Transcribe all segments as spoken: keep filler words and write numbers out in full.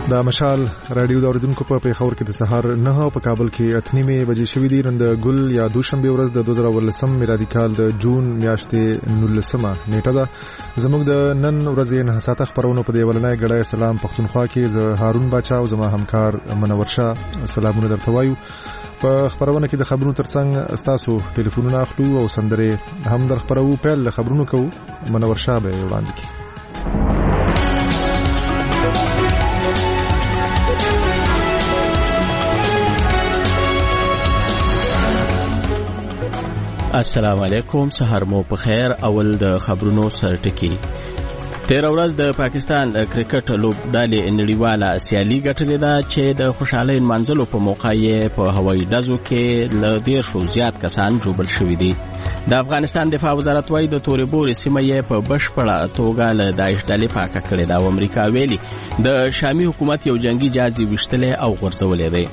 د مشال رادیو د اوریدونکو په پیښور کې د سهار نه او په کابل کې اتنیمه بجې شوې دي. نن د ګل یا دوشنبه ورځ د دوه زره ولسم میلادي کال د جون میاشتې نولسمه نیټه ده. زموږ د نن ورځې نه ساته خبرونه په دی ولنای غړای سلام پښتونخوا کې ز هارون باچا او زما همکار منور شاه سلامونه درته وایو. په خبرونه کې د خبرونو ترڅنګ تاسو ټلیفونونه اخلو او سندره هم در خبرو پیل خبرونو کو منور شاه به وړاندې کی. السلام علیکم، سحر مو په خیر. اول د خبرونو سرټکی. تیر ورځ د پاکستان کرکټ لوبډلې نړیواله سیالي ګټلې ده چې د خوشحالۍ منځلو په موقع یې په هوایي ډزو کې له ډیر شو زیات کسان جوړل شوي دي. د افغانستان دفاع وزارت وايي د تورې بورې سیمه یې په بشپړه توګه له داعش ډلې پاکه کړې ده او امریکا ویلي د شامي حکومت یو جنگي جهاز ویشتلی او غورځولی دی.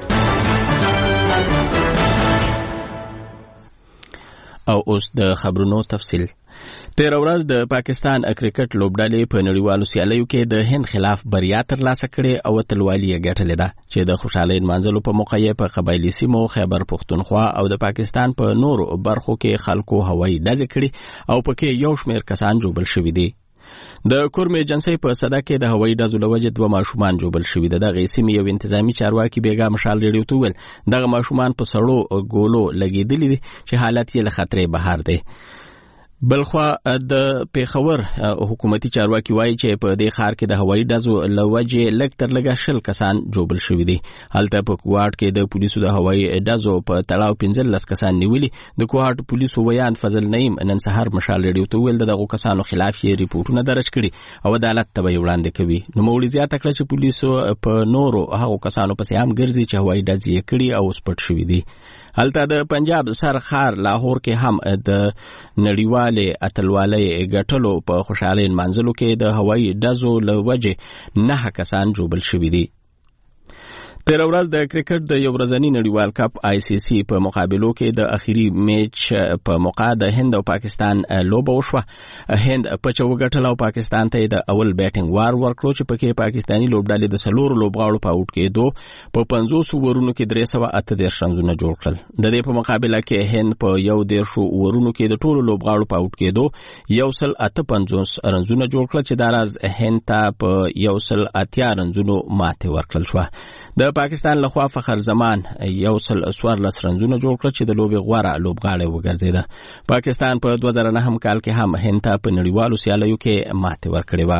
او اوس د خبرونو تفصیل. تیر ورځ د پاکستان کرکټ لوبډلې په نړیوالو سیالیو کې د هند خلاف بریا ترلاسه کړې او اتلوالي یې ګټلې ده چې د خوشحالۍ نمانځلو په موقع یې په قبایلي سیمو خیبر پښتونخوا او د پاکستان په نورو برخو کې خلکو هوایي ډزې کړې او پکې یو شمېر کسان جوړل شوي دي. د کورم ایجنسۍ په صدا کې د هوایي ډزو له وجې دوه ماشومان جوړل شوي دي. دغه سیمې یو انتظامی چارواکي بیګا مشال ریډیو ته ویل دغه ماشومان په سړو ګولو لګېدلي دي چې حالت یې له خطرې بهر دی. بلخوا د پیښور حکومتي چارواکي وایي چې په دې ښار کې د هوایي ډزو له وجې لږ تر لږه شل کسان جوړل شوي دي. هلته په کوهاټ کې د پولیسو د هوایي ډزو په تړاو پنځلس کسان نیولي. د کوهاټ پولیسو ویان فضل نعیم نن سهار مشال ریډیو ته ویل دغه کسانو خلاف یې ریپورټونه درج کړي او عدالت ته یې وړاندې کوي. نوموړي زیاته کړه چې پولیسو په نورو هغو کسانو پسې هم ګرځي چې هوایي ډز یې کړي او سپټ شوي دي. هلته د پنجاب سر ښار لاهور کې هم د نړیوالې اتلوالۍ ګټلو په خوشحالۍ نمانځلو کې د هوایي ډزو له وجې نه کسان جوړل شوي دي. تیر ورځ د کرکټ د یو ورځني نړیوال کپ آی سی سی په مقابلو کې د اخیری میچ په موقع د هند او پاکستان لوبه وشوه. هند پچ وګټل او پاکستان ته د اول بیټینګ وار ورکړو چې پکې پاکستانی لوبډلې د څلورو لوبغاړو په اوټ کېدو په پنځوس ورونو کې درې سوه اته دېرش رنزونه جوړ کړل. د دې په مقابله کې هند په یو دېرشو ورونو کې د ټولو لوبغاړو په اوټ کېدو یو سل اته پنځوس رنزونه جوړ کړل چې دا راز هند ته په یو سل اتیا رنزونو ماتې ورکړل شوه. د پاکستان لخوا فخر زمان یو سل څوارلس رنزونه جوړ کړل چې د لوبې غوره لوبغاړی وګرځېده. پاکستان په دوه زره نهم کال کې هم هند ته په نړیوالو سیالیو کې ماتې ورکړې وه.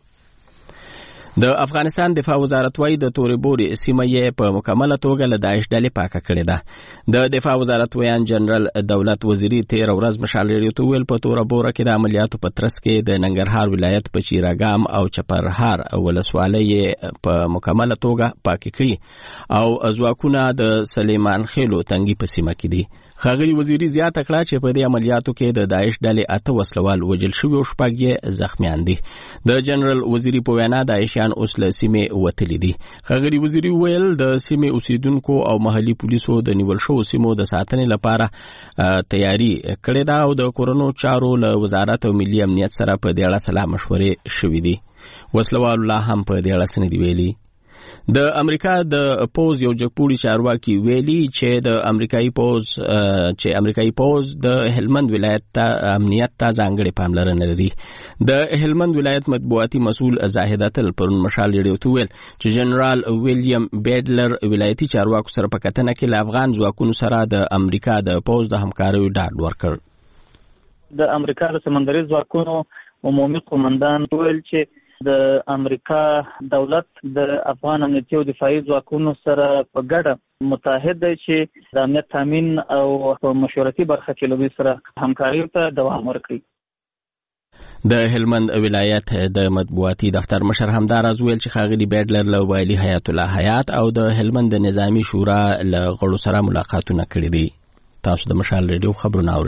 د افغانستان دفاع وزارت وايي د تورې بورې سیمه یې په مکمله توګه له داعش ډلې پاکه کړې ده. د دفاع وزارت ویان جنرال دولت وزیري تیر ورځ مشال ریډیو ته ویل په توره بوره کې د عملیاتو په ترڅ کې د ننګرهار ولایت په چیراګام او چپرهار ولسوالۍ په مکمله توګه پاکې کړي او ځواکونه د سلیمان خېلو تنګي په سیمه کې دي. ښاغلي وزیري زیاته کړه چې په دې عملیاتو کې د داعش ډلې اته وسلوال وژل شوي او شپږ یې زخمیان دي. د جنرال وزیري په وینا داعشیان اوس له سیمې وتلي دي. ښاغلي وزیري ویل د سیمې اوسیدونکو او محلي پولیسو د نیول شوو سیمو د ساتنې لپاره تیاری کړې ده او د کورونو چارو له وزارت او ملي امنیت سره په دې اړه سلا مشورې شوي دي. وسلوال لا هم په دې اړه څه نه دي ویلي. د امریکا د پوز یو جګپوړي چارواکي ویلي چې د امریکایي پوز چې امریکایي پوز د هلمند ولایت ته امنیت ته ځانګړې پاملرنه لري. د هلمند ولایت مطبوعاتي مسؤل زاهد اتل پرون مشال ریډیو ته ویل چې جنرال ویلیام بیډلر ولایتي چارواکو سره په کتنه کې له افغان ځواکونو سره د امریکا د پوز د همکاریو ډاډ ورکړ. د امریکا د سمندري ځواکونو عمومي قومندان ویل چې د امریکا دولت د افغان امنیتي او دفاعي ځواکونو سره په ګډه متحد دی چې د امنیت تامین او په مشورتي برخه کې له دوی سره همکاري ته دوام ورکړي. د هلمند ولایت د مطبوعاتي دفتر مشر همداراز ویل چې ښاغلي بیډلر له ویلي حیات الله حیات او د هلمند د نظامی شورا له غړو سره ملاقاتونه کړي دي. تاسو د مشال ریډیو خبرونه اورئ.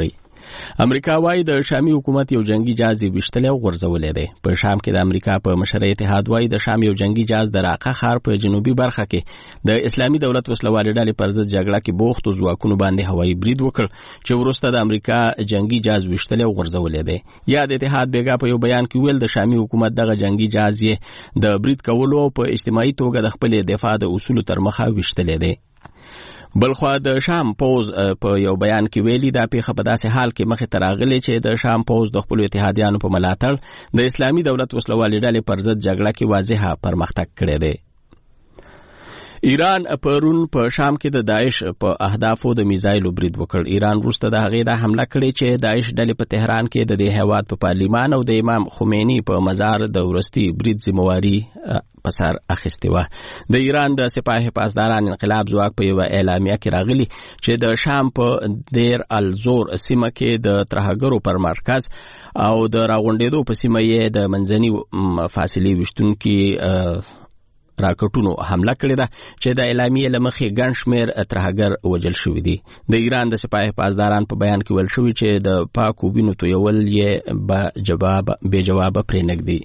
امریکا وايي د شامي حکومت یو جنگي جهاز وشتل او غورځولې دی. په شام کې د امریکا په مشرۍ اتحاد وايي د شام یو جنگي جهاز د راقه ښار په جنوبي برخه کې د اسلامي دولت وسلوالې ډلې پر ضد جګړه کې بوخت او ځواکونو باندې هوایي برید وکړ چې وروسته د امریکا جنگي جهاز وشتل او غورځولې دی. یا د اتحاد بیګا په یو بیان کې ویل د شامي حکومت دغه جنگي جهاز یې د برید کولو په اجتماعي توګه د خپل دفاع د اصولو تر مخه وشتلې دی. بلخوا د شام پوز په یو بیان کې ویلي دا پیښه په داسې حال کې مخې ته راغلې چې د شام پوز د خپلو اتحادیانو په ملاتړ د اسلامي دولت وسلوالې ډلې پر ضد جګړه کې واضحه پرمختګ کړی دی. ایران پرون په شام کې د داعش په اهدافو د میزایلو برید وکړ. ایران وروسته د هغې د حمله کړې چې داعش ډلې په تهران کې د دې هیواد په پارلیمان او د امام خمینی په مزار د ورستي برید ذمہواري په سر اخیستې وه. د ایران د سپاه حفاظداران انقلاب ځواک په یوه اعلامیه کې راغلي چې د شام په دیر الزور سیمه کې د ترهګرو پر مرکز او د راغونډېدو په سیمه یې د منځني فاصلې ویشتونکي راکټونو حمله کړې ده چې د اعلامیې له مخې ګڼ شمېر ترهګر وژل شوي دي. د ایران د سپاه حفاظداران په بیان کې ویل شوي چې د پاکو وینو تویول یې به جواب بې جوابه پرېنږدي.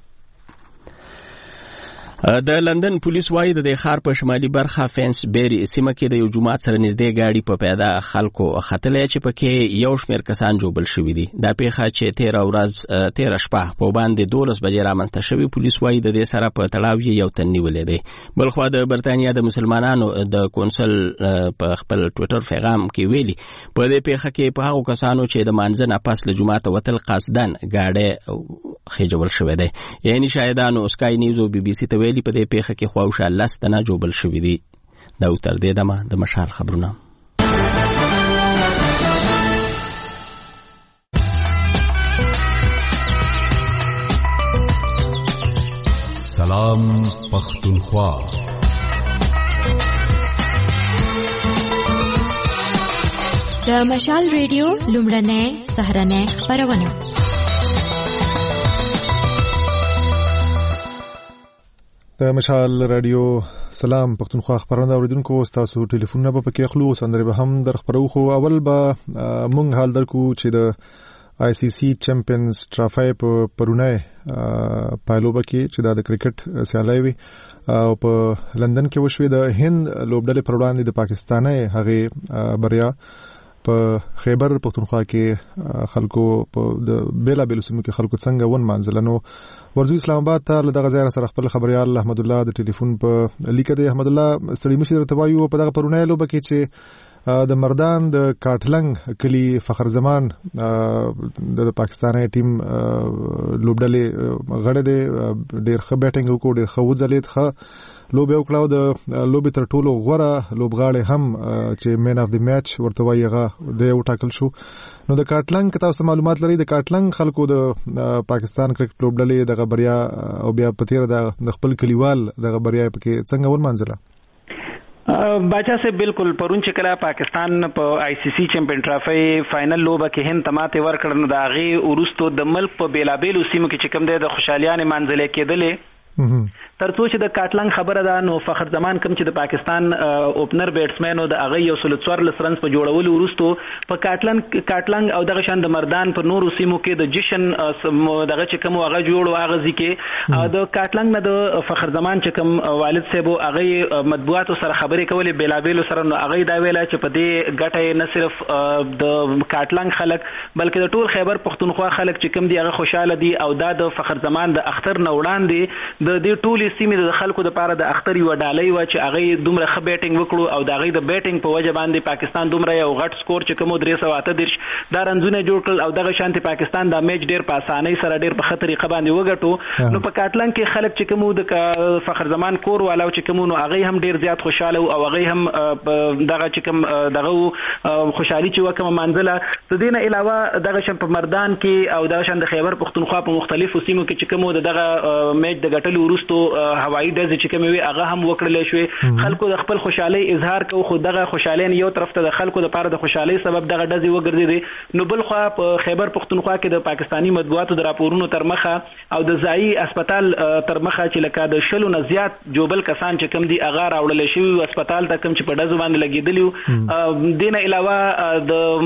د لندن پولیس وايي د دې ښار په شمالي برخه فینس بیری سیمه کې د یو جومات سره نږدې ګاډي په پیاده خلکو ختلې چې پکې یو شمېر کسان جوبل شوي دي. دا پیښه چې تیره ورځ تیره شپه په باندې دولس بجې رامنځته شوې. پولیس وايي د دې سره په تړاو یې یو تن نیولی دی. بلخوا د برتانیا د مسلمانانو د کونسل په خپل ټویټر پیغام کې ویلي په دې پیښه کې په هغو کسانو چې د مانځه نه پس له جوماته وتل قصدن ګاډی خېجول شوی دی. یعنې شاهدانو اسکای نیوز او بي بي سي ته ویلي په دې پیښه کې خواوشا لس تنه جوبل شوي دي. دا تر دې دمه د مشال خبرونه. سلام پختونخوا. د مشال ریډیو لومړنۍ سهرنۍ خبرونه. د مشال رادیو سلام پختونخوا خبرونه اوریدونکو تاسو ټلیفونونه په پکې اخلو سندره به هم در خبرو. خو اول به مونږ حال درکو چې د آی سی سی چمپionز ټرافي په پرونه پایلوبه کې چې د کرکټ سیالي وي او په لندن کې وشوي. د هند لوبډلې پر وړاندې د پاکستاني هغه بریا په خیبر پختونخوا کې خلکو په د بیلا بیل سیمو کې خلکو څنګه ون منځلنو ورزو اسلام آباد ته له دغه ځای سره خپل خبريال احمد الله د ټلیفون په لیکه دی. احمد الله ستړي مشر ته وایو په دغه پرونه لوبه کې چې د مردان د کاټلنګ کلی فخر زمان د پاکستاني ټیم لوبډلې غړي دی ډېر ښه بیټینګ وکړ ډېر ښه وځلید ښه لوبه وکړه. د لوبې تر ټولو غوره لوبغاړی هم چې مین اف دی میچ ورته وایي هغه دی وټاکل شو. نو د کاټلنګ تاسو معلومات لري د کاټلنګ خلکو د پاکستان کرکټ لوبډلې دغه بریا او بیا په تیر د خپل کلیوال دغه بریا پکې څنګه ورمنځله؟ باچا سے بالکل پرون چې کله پاکستان په آی سی سی چمپیون ټرافي فائنل لوبه کې هند تماته ورکړ نو دا غي ورستو د ملک په بیلابیلو سیمو کې چې کوم دی د خوشالیان منځلې کېدلې ترڅو چې د کاټلنګ خبره ده. نو فخر زمان کوم چې د پاکستان اوپنر بیټسمن او د هغه یو سل څوارلس رنز په جوړولو ورستو په کاټلنګ کاټلنګ او دغه شان د مردان په نورو سیمو کې د جشن دغه چې کوم هغه جوړو هغه ځکه او د کاټلنګ نه د فخر زمان چې کوم والد صاحب هغه مطبوعاتو سره خبرې کولې بیلابیلو سره نو هغه دا ویلا چې په دې ګټه نه صرف د کاټلنګ خلک بلکې د ټول خیبر پختونخوا خلک چې کوم دی هغه خوشاله دي او دا د فخر زمان د اختر نه وړاندې د دې ټول سیمې د خلکو د پاره د اختر یو ډالۍ و چې هغه دومره ښه بیټینګ وکړو او د هغه د بیټینګ په وجه باندې پاکستان دومره یو غټ سکور چې کوم درې سوه اته دېرش دا رنزونه جوړ کړل او دغه شانتي پاکستان دا میچ ډیر په اسانۍ سره ډیر په ښه طریقه باندې وګټو. نو په کاټلنګ کې خلک چې کوم د فخر زمان کور والا چې کوم نو هغه هم ډیر زیات خوشاله او هغه هم دغه چې کوم دغه خوشحالي چې وکم منځله. د دې نه علاوه دغه شان په مردان کې او دغه شان د خیبر پختونخوا په مختلفو سیمو کې چې کوم دغه میچ د ګټلو کول وروسته هوایي ډزې چې کومې وي هغه هم وکړل شوې. خلکو د خپل خوشحالي اظهار کوي خو دغه خوشحالي یو طرف ته د خلکو لپاره د خوشحالي سبب دغه ډزې وګرځېدې. نو بل خو په خیبر پختونخوا کې د پاکستاني مطبوعاتو د راپورونو تر مخه او د ځایي هسپتال تر مخه چې لکه د شلو نه زیات جوبل کسان چې کوم دي هغه راوړل شوي هسپتال ته کوم چې په ډزو باندې لګېدلي. دینه علاوه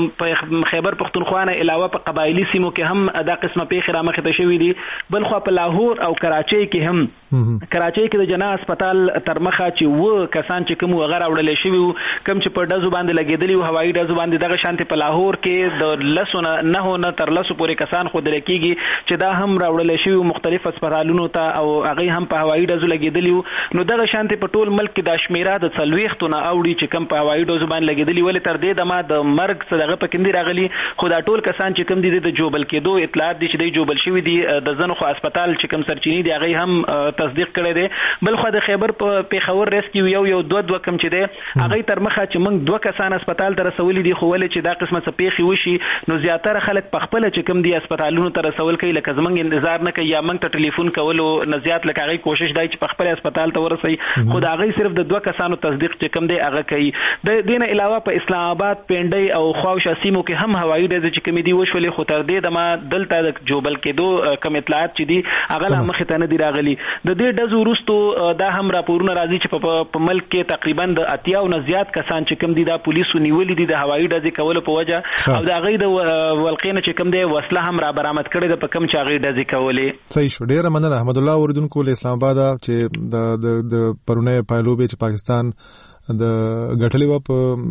د خیبر پختونخوا نه علاوه په قبایلی سیمو کې هم دا قسمه پیښې رامخې ته شوي دي. بل خو په لاهور او کراچۍ کې هم کراچۍ کې د جناح هسپتال تر مخه چې و کسان چې کوم هغه راوړل شوي کوم چې په ډزو باندې لګېدلي هوایي ډزو باندې دغه شانتي په لاهور کې د لسو نه نه تر لسو پورې کسان خو درې کېږي چې دا هم راوړل شوي مختلف هسپتالونو ته او هغه هم په هوایي ډزو لګېدلي. نو دغه شانتي په ټول ملک کې د شمیره د څلوېښتو نه اوړي چې کوم په هوایي ډزو باندې لګېدلي ولې تر دې دمه د مرګ څه دغه پکې نه راغلي. خو دا ټول کسان چې کوم دي د جوبل کېدو اطلاعات دي چې د جوبل شوي دي د ځنو خو هسپتال چې کوم سرچینې دي هغه هم تصدیق کړی دی. بل خو د خیبر په پیښور ریسکیو یو یو دوه دوه کم چې دی هغه تر مخه چې موږ دوه کسان هسپتال ته رسولي دي خو ولې چې دا قسمه څه پیښې وشي نو زیاتره خلک په خپل چې کوم دي هسپتالونو ته رسول کوي لکه زمونږ انتظار نه کوي یا موږ ته ټلیفون کولو نه زیات لکه هغه کوشش دی چې په خپل هسپتال ته ورسي خو دا هغه صرف د دوه کسانو تصدیق چې کوم دی هغه کوي. د دې نه علاوه په اسلام آباد پنډۍ او خواوشا سیمو کې هم هوایي ډزې چې کوم دي وشولې خو تر دې دمه دلته د جوبل کېدو کوم اطلاعات چې دي هغه لا مخې ته نه دي راغلي. د دې ډزو وروسته دا هم راپورونه راځي چې په ملک کې تقریبا د اتیا او نه زیات کسان چې کوم دي دا پولیسو نیولي دي د هوایي ډزې کولو په وجه او د هغې د ولقې نه چې کوم دی وسله هم را برآمد کړې ده په کوم چې هغې ډزې کولې. صحیح شو. ډېره مننه احمد الله اوریدونکو له اسلام آباده چې د د پرونی پایلوبې چې پاکستان د غټلې و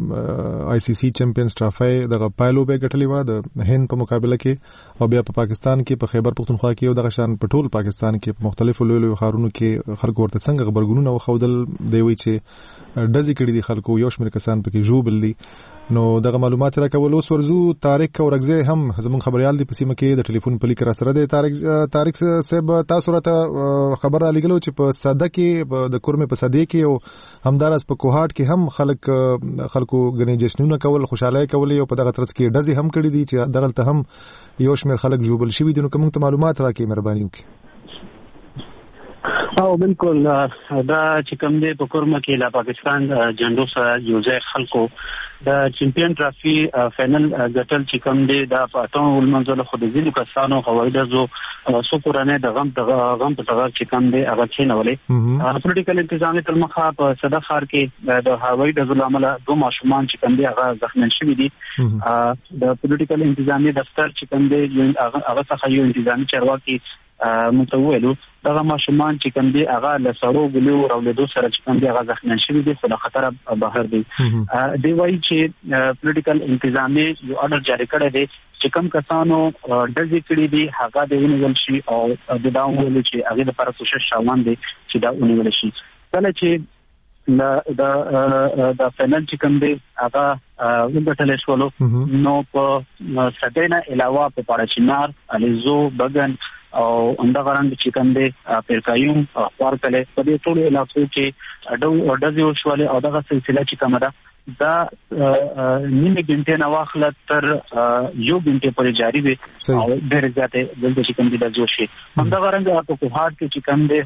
په آی سی سی چیمپیونز ټرافي د پایلوبې غټلې و د هند په مقابله کې او بیا په پاکستان کې په خیبر پختونخوا کې او د غشان په ټول پاکستان کې په مختلفو لوی لوی ښارونو کې خلکو ورته څنګه خبرګونونه وخودل دی وی چې ډزې کړي دي خلکو یو شمېر کسان پکې ژوبل دي. نو دغه معلومات راکول اوس ورزو طارق اورغزی هم زمون خبريال دی په سیمه کې د ټلیفون په لیک را سره دی. طارق طارق صاحب تاسو راته خبر را لګلو چې په ساده کې د کورمه په ساده کې او همدارس په کوهاټ کې هم خلک خلکو غني جشنونه کول خوشاله کول او په دغه ترڅ کې ډزې هم کړې دي چې دغه ته هم یو شمېر خلک جوبل شوي دي. نو کوم ته معلومات راکې مهرباني وکړئ. او بالکل دا چې کوم دی په کورمه کې لا پاکستان جنډو سره یو ځای خلکو د چمپیون ټرافي فائنل ګټل چې کوم دی دا په اتم ولمنځله خو د ځینو کسانو هوایي ډزو سو قرانه د غم د غم په تغیر چې کوم دی هغه چې نولې پولیټیکل انتظامی تل مخه په صدا خار کې د هوایي ډزو لامل دوه ماشومان چې کوم دی هغه زخمی شوي دي. د پولیټیکل انتظامی دفتر چې کوم دی هغه څخه یو انتظامی چارواکي متویلو دغه ماشومان چې کوم دی هغه له سړو ګلو راولېدو سره چې کوم دی هغه زخمی شوي دي خو د خطر بهر دي. دی وایي چې پولیټیکل انتظامی یو اورډر جاری کړی دی چې کوم کسانو ډزې کړي دي هغه د ونیول شي او د دا ویل چې هغه لپاره کوشش روان دي چې دا ونیول شي. کله چې د د د فائنل چې کوم دی هغه وګټل شولو نو په سدینا علاوه په پاړچینار الیزو بغن او اندغه رنګ چې کوم دی پرکایوم خور کله په دې ټول علاقو کې اډو اډزیو شواله او دغه سلسله چې کومه ده دا نیمه ګنټه نه واخله تر یو ګنټه پورې جاری وي او ډېر زیاتې دلته چې کوم دی د جوشي اندغه رنګ په کوهاټ کې چې کوم دی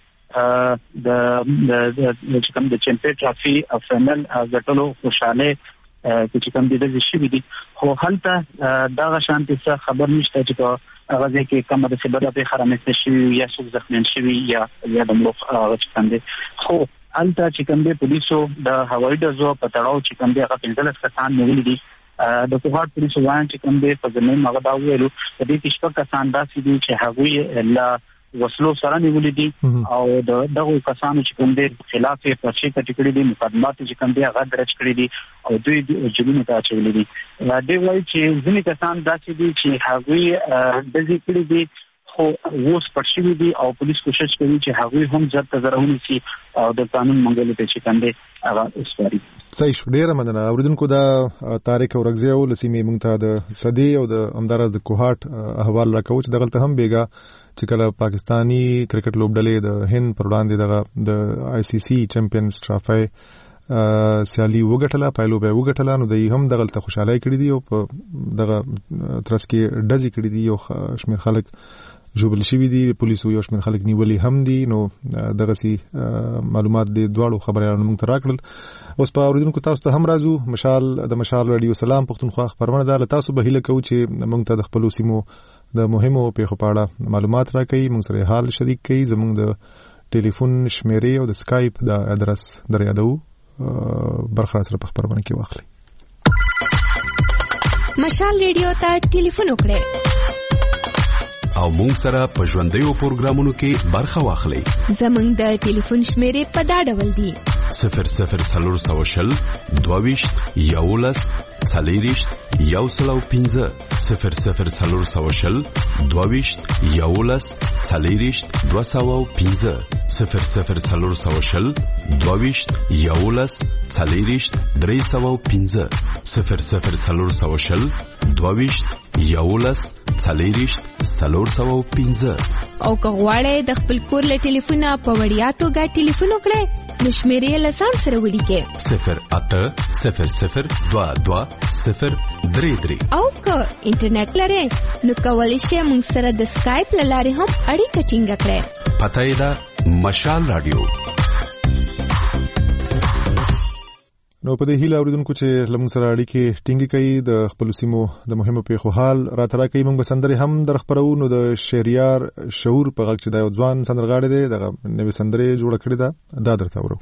هم د د چې کوم د چمپیون ټرافي فائنل غټلو خوشاله چې کوم دي د شي دي خو هلته دا شانتي څه خبر نشته چې هغه ځکه کوم د سبب په خرامت شي یا څوک زخمی شي یا یا د مخ چې کوم دي خو هلته چې کوم دي پولیسو د هوایي ډزو په تړاو چې کوم دي هغه پنځلس کسان نیولي دي. د کوهاټ پولیسو وایي چې کوم دي په ځینې هغه دا ویلو د دې چې شپږ کسان داسې دي چې هغوی لا وسلو سره نیولې دي او د دغه کسانو چې کوم دي خلاف یې پرچې کټکړې دي مقدمات چې کوم دي هغه درج کړې دي او دوی جرمونه ته اچولې دي. دوی وایي چې ځینې کسان داسې دي چې هغوی دزې کړې دي خو اوس پښې دي او پولیس کوشش کوي چې هغوی هم ځل ته ضروري شي او د قانون منګولو ته چې کوم دي هغه اسواري. صحیح شو. ډیره مننه اوریدونکو دا طارق اورغزی او لسیمې مونږ ته د صدی او د امدارز د کوهاټ احوال راکوي چې دغلته هم بیګا چې کله پاکستانی کرکټ لوبډلې د هند پر وړاندې دغه د آی سی سی چیمپیونز ټرافي سیالي وګټله پایلوبه وګټله نو دوی هم دغلته خوشاله کړي دي او په دغه ترڅ کې ډزې کړي دي او شمیر خلک جوبل شوی دي پولیسو یو شمېر خلک نیولي هم دي نو دغه سي معلومات د دواړو خبريالانو موږ ته راکړل اوس په اوریدونکو تاسو ته هم راځو مشال د مشال رادیو سلام پښتونخوا خبرونه ده تاسو به هیله کوو چې موږ ته د خپل سیمو د مهمو پیښو په اړه معلومات راکړئ موږ سره حال شریک کړئ زموږ د ټلیفون شمیرې او د سکایپ د ادرس در یادو برخه سره په خبرونه کې واخلئ مشال ریډیو ته ټلیفون وکړئ او مونږ سره په ژوندیو پروګرامونو کې برخه واخلئ زموږ د ټلیفون شمیرې په دا ډول دي صفر صفر څلور سوه شل دوه ویشت یولس څلېرویشت یو سل او پنځه صفر صفر څلور سوه شل دوه ویشت یولس څلېرویشت دوه سوه او پنځه صفر صفر څلور سوه شل دوه ویشت یولس څلېرویشت درې سوه او پنځه صفر صفر څلور سوه شل دوه ویشت یولس څلېرویشت څلور سوه او پنځه او که غواړئ د خپل کور له ټلیفونه په وړیا توګه ټلیفون وکړئ نو شمیرې له ځان سره ولیکئ صفر اته صفر صفر دوه دوه صفر درې درې او که انټرنیټ لرئ نو کولی شئ موږ سره د سکایپ له لارې هم اړیکه ټینګه کړئ پته یې ده مشال رادیو نو په دې هیله اوریدونکو چې لمون سره اړیکې ټینګې کوي د خپل سیمو د مهمو پیښو حال راته راکوي موږ به سندرې هم در خپرو نو د شهریار شعور په غږ چې دا یو ځوان سندرغاړی دی دغه نوې سندرې جوړه کړې ده دا درته اورو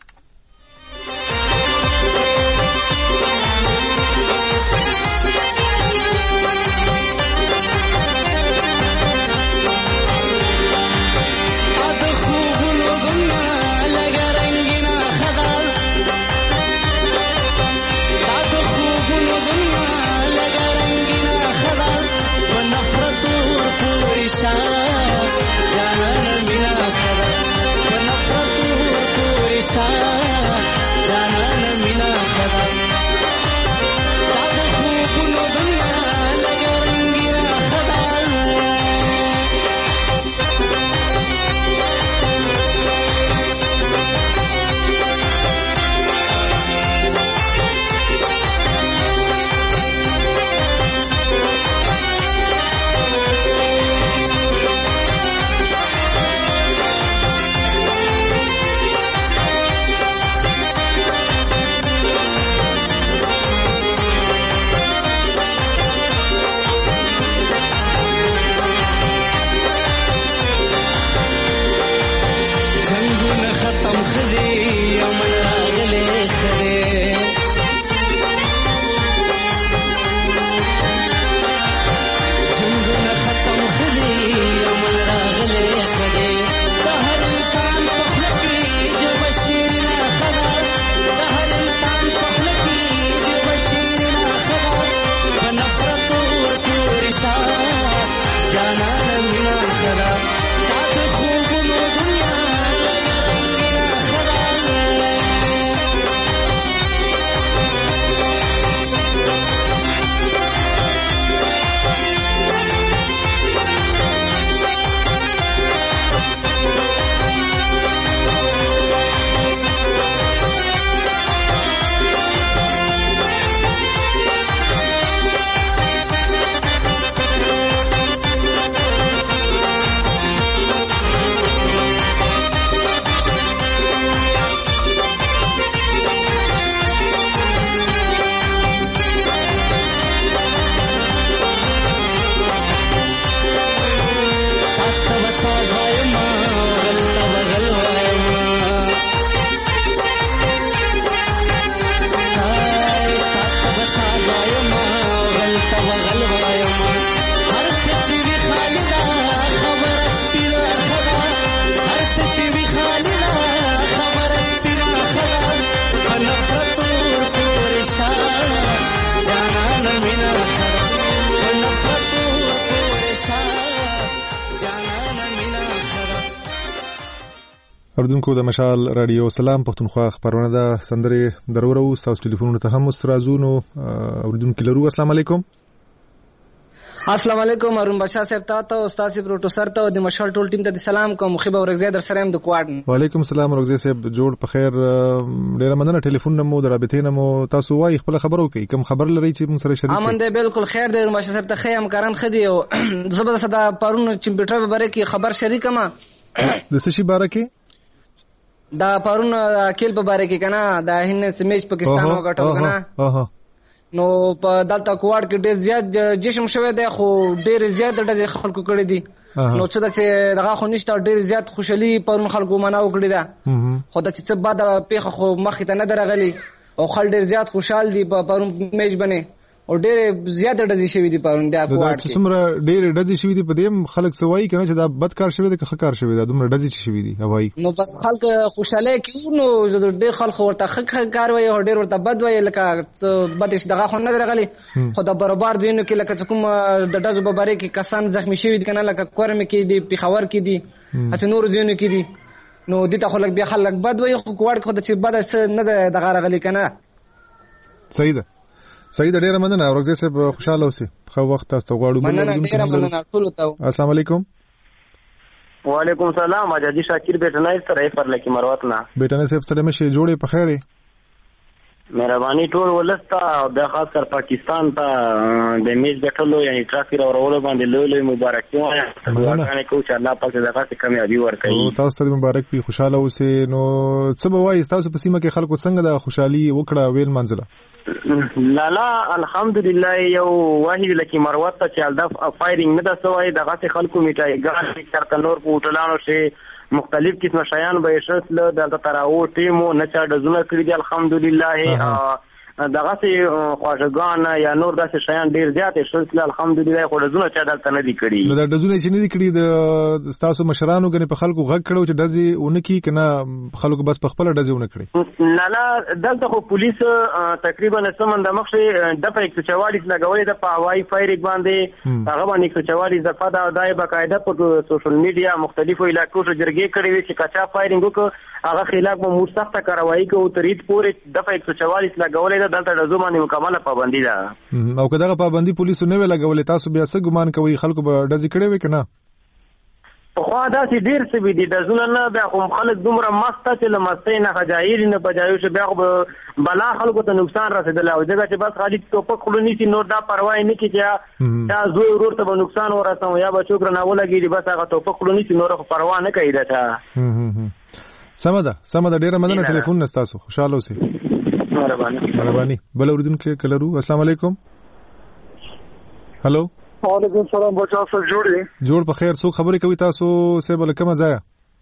اوریدونکو د مشال رادیو سلام پښتونخوا خبرونه ده سندرې درورو تاسو ټلیفونونو ته هم راځو نو اوریدونکو لرو السلام علیکم السلام علیکم ارون بادشاہ صاحب ته او استاد پروفیسور ته د مشال ټول ټیم ته سلام کوم خو به ورغزه در سره هم د کوارډ وعلیکم السلام ورغزه صاحب جوړ په خیر ډیر مننه ټلیفون نمو د رابطې نمو تاسو وايي خپل خبرو کوي کوم خبر لري چې موږ سره شریک امن دی بالکل خیر دی ارون بادشاہ صاحب ته خیم کاران خدي او زبر صدا پرون کمپیوټر باره کې خبر شریک ما د څه شي باره کې دا پرون اکیل په باره کې کنه دا هند میچ پاکستان وګټو کنه نو په دلته کوارډ کې ډېر زیات جشن شوی دی خو ډېر زیات د خلکو کړی دي نو څه د چې دغه خو نشته ډېر زیات خوشحالي پرون خلکو مناو کړی ده خو د چې بعد پیخه خو مخې ته نه درغلی او خل ډېر زیات خوشحال دي په پرون میچ باندې او ډېر زیات ډزې شوی دي پرون د کوارډ کې څومره ډېر ډزې شوی دي په دې خلک سوای کنه چې دا بد کار شوی دی که ښه کار شوی دی دومره ډزې شوی دي هوای نو بس خلک خوشاله کیو نو ډېر خلک ورته ښه کار وایي او ډېر ورته بد وایي لکه بد دغه خو نه درغلی خو د برابر ځینو کې لکه کوم د ډزو په باره کې کسان زخمی شوي دي کنه لکه کورم کې دي پیښور کې دي اته نور ځینو کې دي نو دته خلک بیا خلک بد وایي خو کوارډ خو د چې بد نه دغه راغلی کنه صحیح ده صحیح ده ډیره مننه ورغزه صاحب خوشاله اوسئ خو وخت تاسو غواړو مننه ډیره مننه ټول ته السلام علیکم وعلیکم السلام اجازي شاکر بیٹنای سره پر لکی مروت نه بیٹنای صاحب سره مشه جوړې په خیره مهرباني ټول ولستا او د خاص کر پاکستان ته د میچ غټلو یعنی ټرافیک اورولو باندې لولې مبارکي وایم څنګه کو چې الله پاک دغه څه کامیابی ورکړي تاسو ته مبارک وي خوشاله اوسئ نو څه به وایي تاسو په سیمه کې خلکو څنګه د خوشحالي وکړه ویل منځله لا لا الحمدلله یو واحد لکه مروت ته چې الدف فایرینګ نه ده سوای دغه خلکو میټای ګان چرته نور په هوټلانو شي مختلف قسم شیان به شتل دلته تراو ټیمو نه چا دزونه کړی دي الحمدلله دغه سي خواجهګان یا نور داسې شیان ډیر زیات شتل الحمدلله خو دزونه چا دلته نه دي کړی نو دا دزونه چې نه دي کړی د تاسو مشرانو غني په خلکو غږ کړو چې دزي اونکی کنه خلکو بس په خپل دزي ونه کړی نه نه دلته خو پولیس تقریبا سمند مخې د په یک چواليس لګولې د په هواي فایرینګ باندې هغه باندې یک چواليس د فدا دای باقاعده په سوشل میډیا مختلفو علاقو ته جرګې کړې وي چې کچا فایرینګ وکړه هغه خلاف به موږ سخت کاروایی کوو ترید پورې د په یک چواليس لګولې دلته د زمانه مکمله پابندي ده او کداغه پابندي پولیسو نه لګولې تاسو بیا څه ګمان کوي خلکو به ډزې کړې وي کنه خو دا چې ډیر څه وي دي د زونه نه بیا کوم خلک دومره مست چې لمستې نه خجایری نه بجایو چې بیا بلا خلکو ته نقصان رسیدل او دغه چې بس خالي ټوپک خلونی سي نور دا پروا نه کی چې دا زوی ورور ته نقصان ورته یا به چوکر نه ولګي بس هغه ټوپک خلونی سي نور پروا نه کوي دا سمه ده سمه ده ډیره مننه ټلیفون نستاسو خوشاله اوسئ مهرباني مهرباني بل اوردونکو کلرو السلام علیکم هالو وعلیکم السلام بچا سره جوړي جوړ په خیر څوک خبرې کوي تاسو سه بل کومه ځای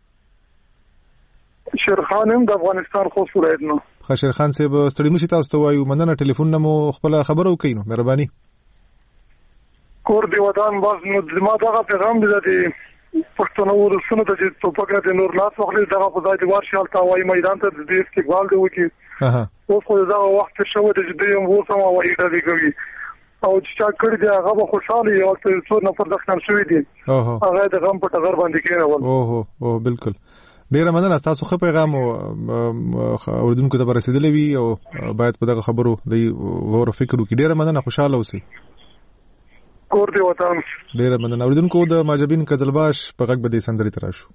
شیرخان هم د افغانستان خو ولایت نو خشیر خان صاحب ستړي مشي تاسو ته وایو مننه ټلیفون نمو خپل خبرو کوي نو مهرباني کور دی ودان باز نو ما دغه پیغام دی چې پښتون ورسونه د توپک د نور لاس وخلي دغه په ځای دی ورشل تا وای میدان ته د استقبال دی وکی اها اوس خو دا وخت شو د دې یو وسمه وای دا دی کوي او چې کړي دی هغه خوشاله یو څو نفر د خپل شوی دي هغه د غم په ټغر باندې کېنول اوه اوه بالکل ډیره مننه تاسو خو پیغام اوردونکو ته رسیدلې وي او باید په دغه خبرو د غور فکر وکړي ډیره مننه خوشاله اوسئ کور دی وطن ډیره مننه اوردونکو د ماجبین قزلباش په غږ بده سندري تراشو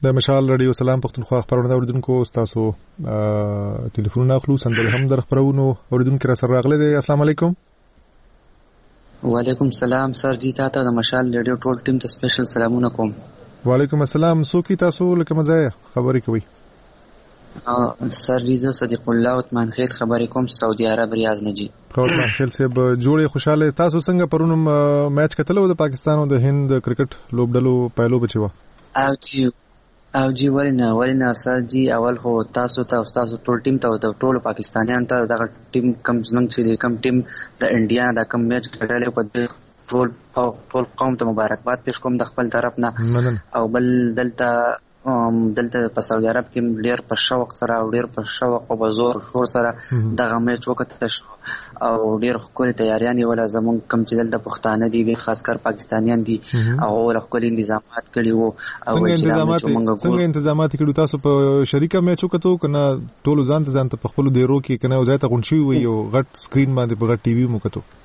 د مشال رادیو سلام پښتونخوا خبرونه اوریدونکو تاسو ټلیفون اخلو سندره هم در خبرونو اوریدونکو را سره راغله. السلام علیکم. وعلیکم السلام سر جی تاسو د مشال رادیو ټول ټیم ته سپیشل سلامونه کوم. وعلیکم السلام. سوکی تاسو لکه مزه خبرې کوي؟ سر جی زه صدیق الله عثمان خیل خبرې کوم سعودي عرب ریاض نه جی. عثمان خیل صاحب جوړې خوشاله. تاسو څنګه پرونم میچ کتلو د پاکستان او د هند کرکټ لوبډلو پایلو بچو؟ او جی او جی ولنه ولنه سر جی اول خو تاسو ته تاسو ټول ټیم ته د ټولو پاکستانیانو ته د ټیم کم څنګه چې کم ټیم د انډیا د کم میچ کټلې په ټول ټول قوم ته مبارکباد پیښ کوم د خپل طرف نه. او بل دلته دلته په سعودي عرب کې ډېر په شوق سره او ډېر په شوق او بزور شور سره دغه میچ وکړل شو او ډېر ښکلې تیاریان یې ولا زمونږ کم چې دلته پښتانه دي خاص کر پاکستانیان دي او ښکلي انتظامات کړي وو. او څنګه انتظامات کړو تاسو په شریکه میچ وکړو کنه ټول ځان ته ځان ته په خپل دیرو کې کنه ځای ته غونډي وي او غټ سکرین باندې په غټ ټي وي مو کتو؟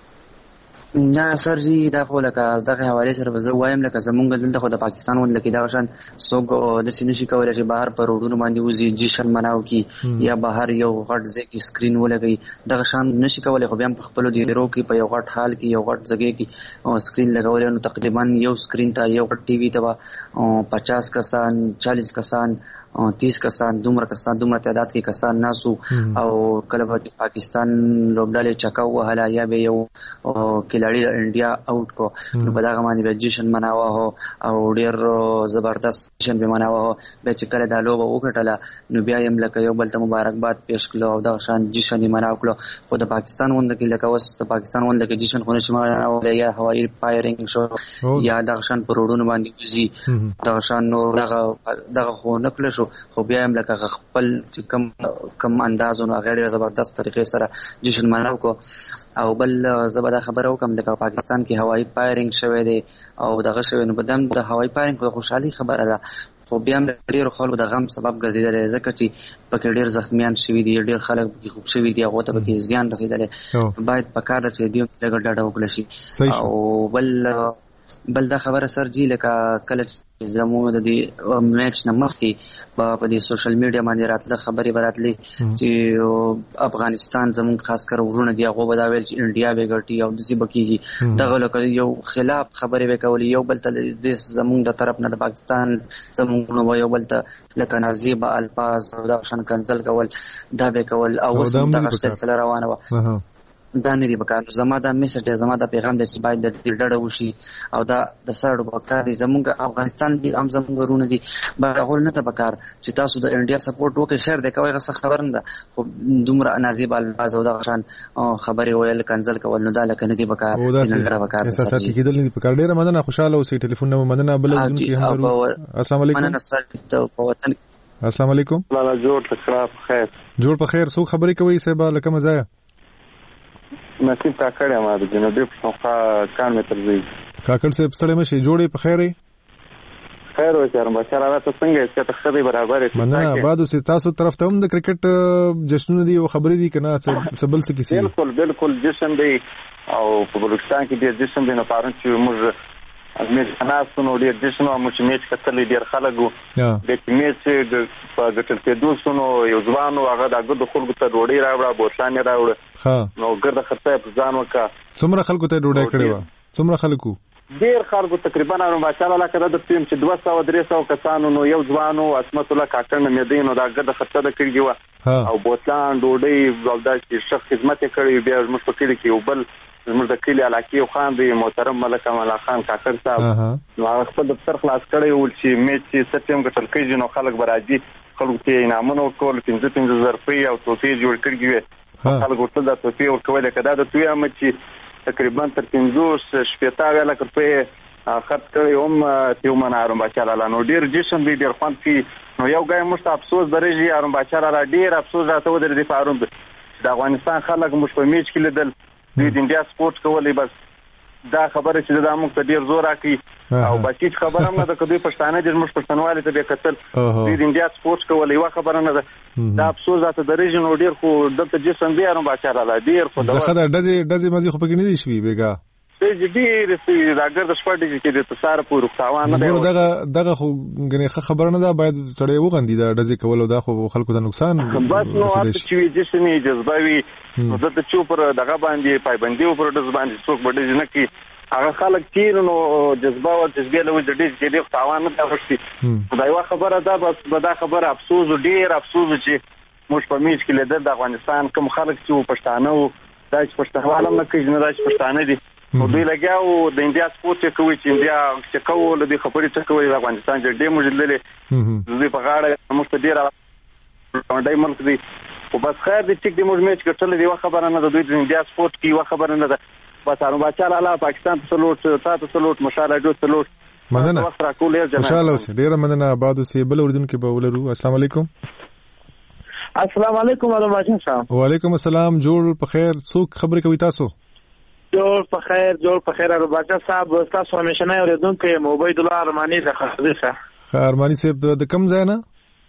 نه سر جی دا خو لکه دغه حواله سره زه وایم لکه زمونږ دلته خو د پاکستان ول لکه دا شان څوک د سینې شي کولای چې بهر پر روډونو باندې وزي جشن مناو کی یا بهر یو غټ ځکه سکرین ولګي دغه شان نشي کولای خو بیا په خپل دی ورو کې په یو غټ حال کې یو غټ ځکه کې سکرین لګول نو تقریبا یو سکرین ته یو غټ ټي وي ته پچاس کسان چالیس کسان تیس کسان دومره کسان دومره تعداد کې کسان ناسو او کله په پاکستان لوبډلې چکا وهلا یا به یو کلاړي انډیا آوټ کو نو په دغه باندې به جشن مناوه او ډېر زبردست جشن به مناوه به چې کله دا لوبه وکټله نو بیا یې لکه یو بل ته مبارکباد پېښ کړو او دا شان جشن یې مناو کړو خو د پاکستان وند کې لکه وس د پاکستان وند کې جشن خو نشي مناوه یا هوایي فایرینګ شو یا دا شان په روډونو باندې وزي دا شان نو دغه دغه خو نه کړل خو بیا هم لکه خپل کم کم اندازونو غیر زبردست طریقې سره جشن مناو کو. او بل زبرده خبرو کوم لکه پاکستان کې هوایي فایرینګ شوه دی او دغه شوه نو بدم د هوایي فایرینګ په خوشحالي خبره ده خو بیا هم ډېر خلکو د غم سبب ګرځیدل ځکه چې پکې ډېر زخمیان شوي دي ډېر خلک پکې خوب شوي دي هغه ته پکې زیان رسیدلی باید په کار چې دی لږ ډاډه وکړي شي. او بل بل دا خبره سر جی لکه کله زموږ د دې میچ نه مخکې په دې سوشل میډیا باندې راتله خبرې براتلې چې افغانستان زموږ خاص کر ورونه دی هغه به دا ویل چې انډیا به ګټي او دسی بکیږي دغه لکه یو خلاف خبرې وکولې یو بل ته د زموږ د طرف نه د پاکستان زموږ نو یو بل ته لکه نازیبه الفاظ او دا شان کنزل کول دا به کول او وسم دغه سلسله روانه و دا نه دی بکار زما دا میسج زما دا پیغام د چې باید د ډډه وشي او دا د سړو بکار دی زموږ افغانستان دی هم زموږ ورونه دي بغول نه ته بکار چې تاسو د انډیا سپورټ وکړئ خیر دی کوي غسه خبر نه ده خو دومره نازیب الفاظ او دا شان خبري ویل کنزل کول نو دا لکه نه دی بکار نه ډډه بکار اساسات کې کېدل نه دی بکار. ډیره مننه خوشاله اوسئ. ټلیفون نو مننه بل ځون کې هم السلام علیکم. مننه سر ته په وطن. السلام علیکم. لاله جوړ تکرار خیر جوړ په خیر. سو خبرې کوي سبا لکه مزه نصیب تا کړه ما د جنوبي پښتونخوا کان متر زی کاکړ صاحب سره مشه جوړې په خیرې خیر و چرم بشاره تاسو څنګه چې تخصصي برابر دي مننه بعد سي تاسو طرف ته هم د کرکټ جشنونه دي او خبرې دي کنه سبل څه کیسه بالکل بالکل جشن دی او په بلوچستان کې د جشن دی نه پارن چې موږ میچ تناسو نو ډیر جشن او موږ میچ کتلې ډیر خلکو د میچ د په ګټل کې دوسونو یو ځوانو هغه د ګډ خلکو ته ډوډۍ راوړه بوتلانې راوړه نو ګرد خرڅه په ځان وکا څومره خلکو ته ډوډۍ کړې و څومره خلکو ډیر خلکو تقریبا نو ماشاءالله لکه د ټیم چې دوه سوه درې سوه کسانو نو یو ځوانو اسمت الله کاکړ نه مې نو دا ګډ خرڅه د کړی و او بوتلان ډوډۍ ولدا چې شخص خدمت کړی بیا موږ په کلی کې وبل زموږ د کلی علاقې خان دی محترم ملک ملا خان کاکړ صاحب نو هغه خپل دفتر خلاص کړی ول چې میچ چې سټیم ګټل کېږي نو خلک برادي خلکو ته انعامونه ورکول پنځه پنځه زره روپۍ او توفیق جوړ کړی وي خلک ورته د توفیق ورکول کدا د توی هم چې تقریبا تر پنځوس شپېته ویل کړې خرڅ کړی هم تیو منارم بچاله نو ډیر جشن دی ډیر خوند کی نو یو ګای مست افسوس درېږي ارم بچاله ډیر افسوس راته ودرې دی فاروم د افغانستان خلک مش په میچ کې لیدل د انډیا سپورټ کولې بس دا خبره چې دا موږ ته ډیر زور راکړي او بس هیڅ خبره هم نه ده که دوی پښتانه دي موږ پښتونوالې ته به کتل دوی د انډیا سپورټ کولې یوه خبره نه ده دا افسوس راته درېږي نو ډیر خو دلته جسم دی ارم بچاله ډیر خو ځکه دا ډزې ډزې مزې خو پکې نه دي شوي بېګا ډېر سي دا ګرد شپږ چې د تسار په روختاوان نه دی دغه دغه خو غني خبر نه ده باید سړی وغندي دا ډزې کول دا خو خلکو ته نقصان بس نو اته چې جسمي جذبوي نو د چو پر دغه باندې پایبندي او پر د باندې څوک بډې نه کی هغه خلک تیر نو جذبه او جذبه له وجې چې د تاوان نه راوستي دا یو خبره ده بس دا خبره افسوس ډیر افسوس چې موږ په میچ کې لیدل د افغانستان کوم خلک چې پښتانه وو دا چې پښتانه نه کوي نه دا چې پښتانه دي نو دوی لګیاو د انډیا سپورت چې کوي چې انډیا چې کوو له دې خبرې څخه کوي د افغانستان چې ډېر مجللې دوی په غاړه موږ ته ډیر باندې ملک دي او بس خیر دې ټیک دې موږ میچ کړل دی خبره نه ده دوی د انډیا سپورت کې وا خبره نه ده بس انو بچاله الله پاکستان ته سلوټ تاسو سلوټ مشاله جو سلوټ مننه خوشاله اوسئ ډیره مننه آباد اوسئ بل اردن کې به ولرو السلام علیکم السلام علیکم علامه صاحب وعلیکم السلام جوړ په خیر څوک خبرې کوي تاسو جوړ په خیر جوړ په خیر علامه صاحب تاسو همیشه نه اوریدونکو عبید الله ارمانی د خاصه ارمانی صاحب د کم ځای نه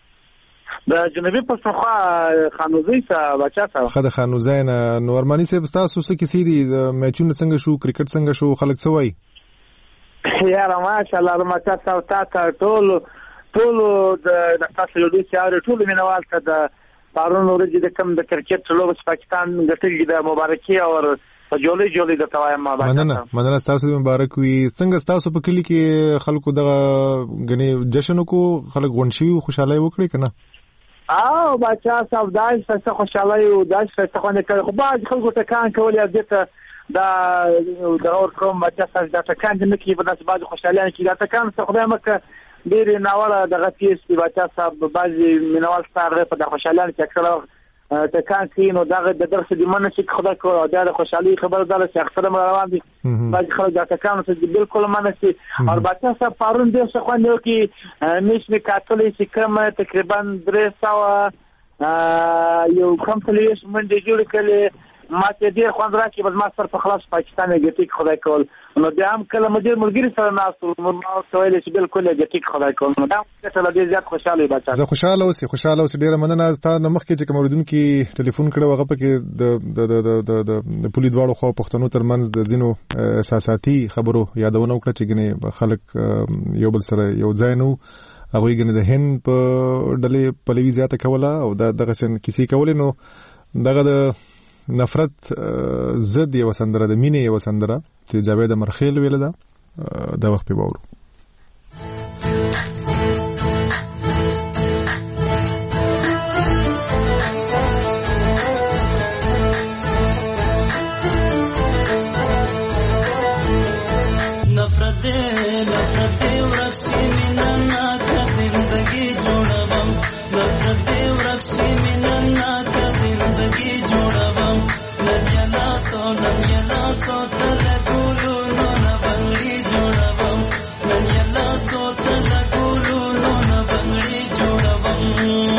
د جنوبي پښتونخوا خانوزي څخه بچا صاحب خد خانوزي نه نو ارمانی صاحب تاسو څه کیسې دي د میچونو څنګه شو کرکټ څنګه شو خلک څه وایي یاره ماشاءالله رمچا صاحب تا ټول ټول د تاسو یو ډیر چاره ټول مینوال ته د پارون ورځې د کم د کرکټ لوبه پاکستان ګټلې د مبارکي او جوړې جوړې د توایم ما مننه مننه تاسو مبارک وي څنګه تاسو په کلی کې خلکو د غني جشن کو خلک غونشي خوشاله وکړي کنه او بچا صاحب دای څه خوشاله یو دای څه خوانه کوي خو باز خلکو ته کان کولې دته دا دا اور کوم بچا صاحب دا ته کان نه کی په داس باز خوشاله نه کی دا ته کان څه خدای مکه ډیر ناوړه دغه پیس دی بچا صاحب بازي مینوال ستاره په د خوشاله نه اکثر ته کان کینو دغه د درس دی منه چې خدای کو دا د خوشحالي خبر ده چې اکثر روان دي باز خلک دا کان څه بالکل منه چې او بچا صاحب پرون دې څه خوانه کی مش می کاتلې چې کوم تقریبا درې سو یو کمپلیش منډه جوړ کړي ما ته ډیر خوند راکې بس ما سر په خلاص پاکستان کې خدای کول نو بیا هم کله مدیر ملګری سره ناس نو ما ټول چې بالکل کې خدای کول نو دا څه له دې زیات خوشاله بچا زه خوشاله اوسې خوشاله اوسې ډیره مننه تاسو نو مخکې چې کوم اوریدونکو ټلیفون کړو هغه پکې د د د د د پولی دواړو خو پښتنو ترمنځ د زینو اساساتي خبرو یادونه وکړه چې ګنې خلک یو بل سره یو ځای نو هغه ګنې د هند په ډلې پلوي زیاته کوله او دغه څن کیسې کولې نو دغه د نفرت زد یو سندره د مینې یو سندره چې جاوید مرخیل ویل ده د وخت په باور نفرت نفرت ورکشي مینا کا زندگی جوړوم نفرت ورکشي مینا کا زندگی جوړوم نن سو نن سو تل ګولو نو نه بنگړي جوړوم نن سو تل ګولو نو نه بنگړي جوړوم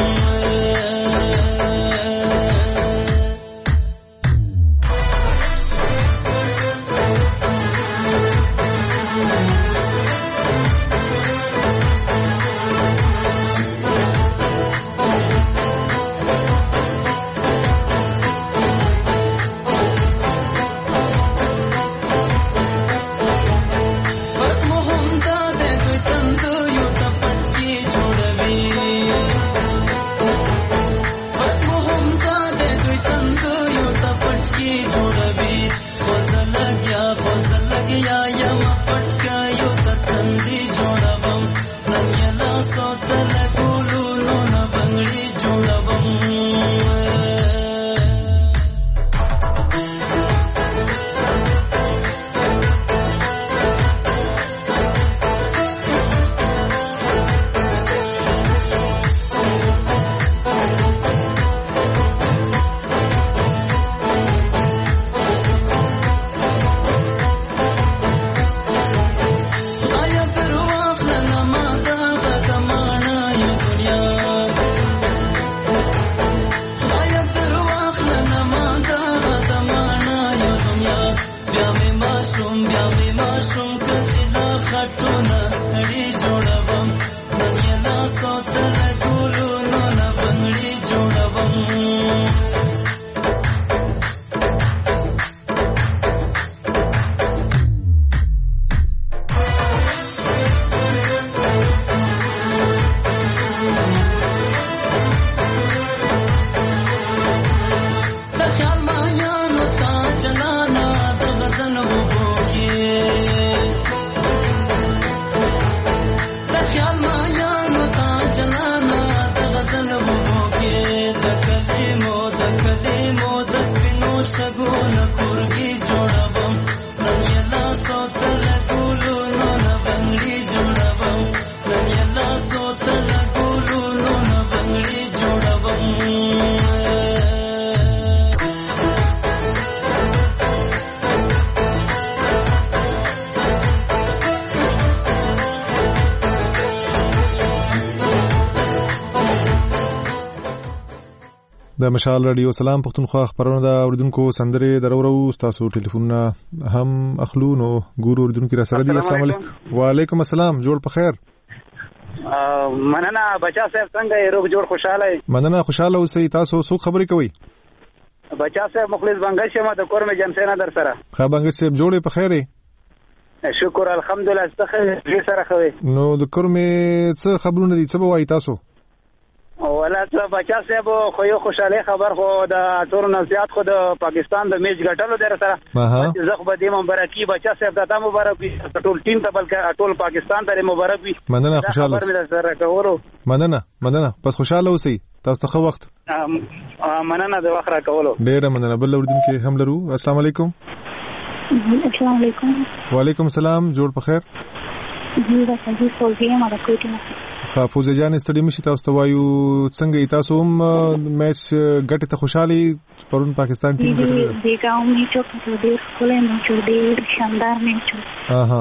د مشال رادیو سلام پښتونخوا خبرونه د اوریدونکو سندره درورو تاسو ټلیفونونه هم اخلو نو ګورو اوریدونکو را سره دي. السلام علیکم. وعلیکم السلام. جوړ په خیر. مننه بچا صاحب څنګه روغ جوړ خوشاله مننه خوشاله اوسئ. تاسو څو خبرې کوي؟ بچا صاحب مخلص بنگش ما د کور مې جنسینه در سره. ښه بنگش صاحب جوړې په خیر؟ شکر الحمدلله. څه سره خوي نو د کور مې څه خبرونه دي څه وایي تاسو؟ ولا څه بچا صاحب خو یو خوشاله خبر خو د ټول نصيحت خو د پاکستان د میچ ګټلو در سره زه خو به دې مبارکي بچا صاحب ته مبارک وي ټول ټیم ته بلکې ټول پاکستان ته مبارک وي. مننه خوشاله خبر مې سره کولو. مننه مننه بس خوشاله اوسئ. تاسو ته وخت مننه د وخت را کولو. ډیره مننه. بل اوریدونکو هم لرو. السلام علیکم. السلام علیکم. وعلیکم السلام. جوړ په خیر. جی دا څنګه فوزیه ما د کوټه خا فوزه جان استډی مشي تاسو ته وایو څنګه تاسو هم میچ ګټه ته خوشحالي پرون پاکستان ټیم ګټل دی ګاو میچ په ډېر خلای میچ ډېر شاندار میچ. اها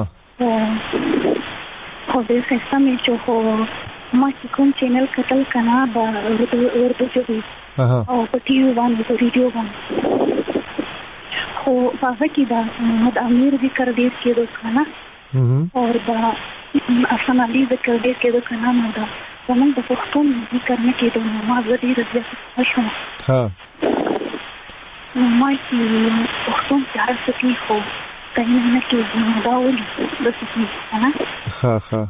خو دې څه میچ خو ما چې کوم چینل کتل کنه دا ورته چوي او په ټي وي باندې په ویډیو باندې خو هغه کې دا محمد امیر ذکر دې کېدو کنه اور دا افغان علي ذکر دې کېدو کنه نو دا زمونږ د پښتون ذکر نه کېدو نو ما زه ډېره زیاته خوښ وم. نو ما چې پښتون چې هر څه کوي خو کله نه کېږي نو دا ولې داسې کېږي که نه. ښه ښه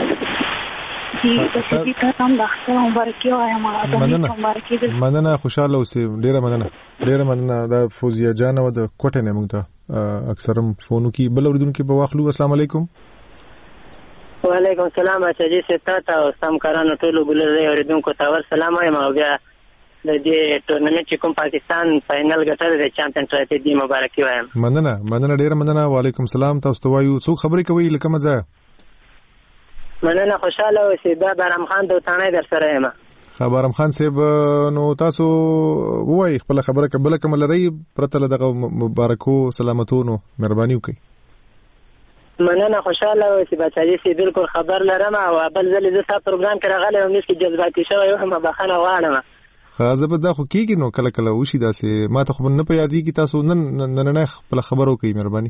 مننه خوشاله اوسئ. ډیره مننه ډیره مننه. دا فوزیه جان او د کوټه نه موږ ته اکثرم فونو کې بل اوریدونکو په واخلو. السلام علیکم. وعلیکم السلام. اچھا جی ستا ته سم کارانو ټولو ګلر اوریدونکو ته ور سلام وایم او بیا د دې ټورنمنت چې کوم پاکستان فائنل ګټل دی چمپیون ټرافي دی مبارکي وایم. مننه مننه ډیره مننه. وعلیکم السلام. تاسو ته وایو څو خبرې کوي لکه مزه. مننه خوشاله اوسئ. دا بارم خان د تانه در سره یم. خبرم خان صاحب نو تاسو وای خپل خبره قبل کوم لري پرته دغه مبارکو سلامتونو مهرباني وکړئ. مننه خوشاله اوسئ بچای سي بالکل خبر لرم او بل ځل زه تاسو پروګرام کې راغلی او مې کې جذباتي شوی یم بخښنه غواړم. خازه په دا خو کېږي نو کله کله وشي داسې ما ته خو نه په یادېږي. تاسو نن نن نه خپل خبرو کوي مهرباني.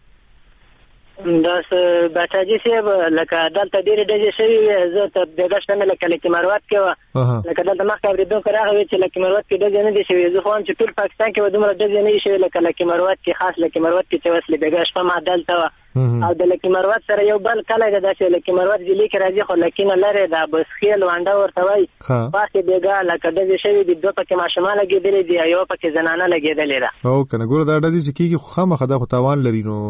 دا بچاجي صاحب لکه دلته ډېرې ډزې شوي وې زه ته بېګشته مې لکه لکي مروت کې وه لکه دلته مخکې اورېدونکو راغی وې چې لکي مروت کې ډزې نه دي شوي. زه خو وایم چې ټول پاکستان کې به دومره ډزې نه وي شوي لکه لکي مروت کې خاص لکي مروت کې چې وسلې بېګا شپه ما دلته وه او د لکي مروت سره یو بل کلی ده داسې لکي مروت ضلع کې راځي خو لکي نه لرې ده بسخیل وانډه ورته وایي پاکې بېګا لکه ډزې شوي دي دوه پکې ماشومان لګېدلي دي او یوه پکې زنانه لګېدلې ده. او که نه ګوره دا ډزې چې کېږي خو خامخا دا خو تاوان لري نو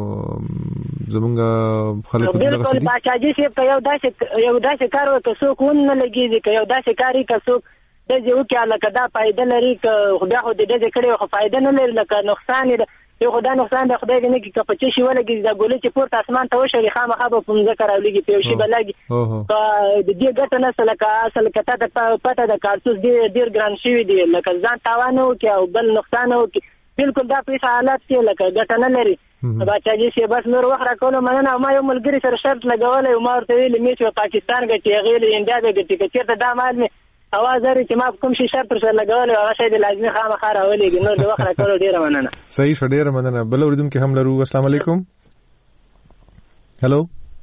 زمونږ خلک بالکل باچاجي صاحب که یو داسې یو داسې کار وکړه که څوک ونه لګېږي که یو داسې کار وي که څوک ډزې وکړي لکه دا فایده لري که بیا خو د ډزې کړې خو فایده نه لري لکه نقصان یې یو خو دا نقصان دی خدای دې نه کړي که په څه شي ولګېږي دا ګولۍ چې پورته اسمان ته وشړي خامخا به په مځکه راولېږي په یو شي به لګي که د دې ګټه نشته لکه اصل که تا ته پته ده کارتوس ډېر ګران شوي دي لکه ځان تاوان نه وکړي او بل نقصان نه وکړي بالکل دا په حالت کې لکه ګټه نه لري. باچاجي صاحب بس نور وخت راکولو مننه. ما یو ملګري سره شرط لګولی ما ورته ویلي میچ به پاکستان ګټي هغې ویلي انډیا به ګټي که چېرته دا مال مې اواز لري چې ما کوم شي شرط ورسره لګولی هغه شی د لازمي خامخا راولېږي. نور د وخت راکولو ډېره مننه. صحیح شوه ډېره مننه. بل اورېدونکي هم لرو. السلام علیکم. هلو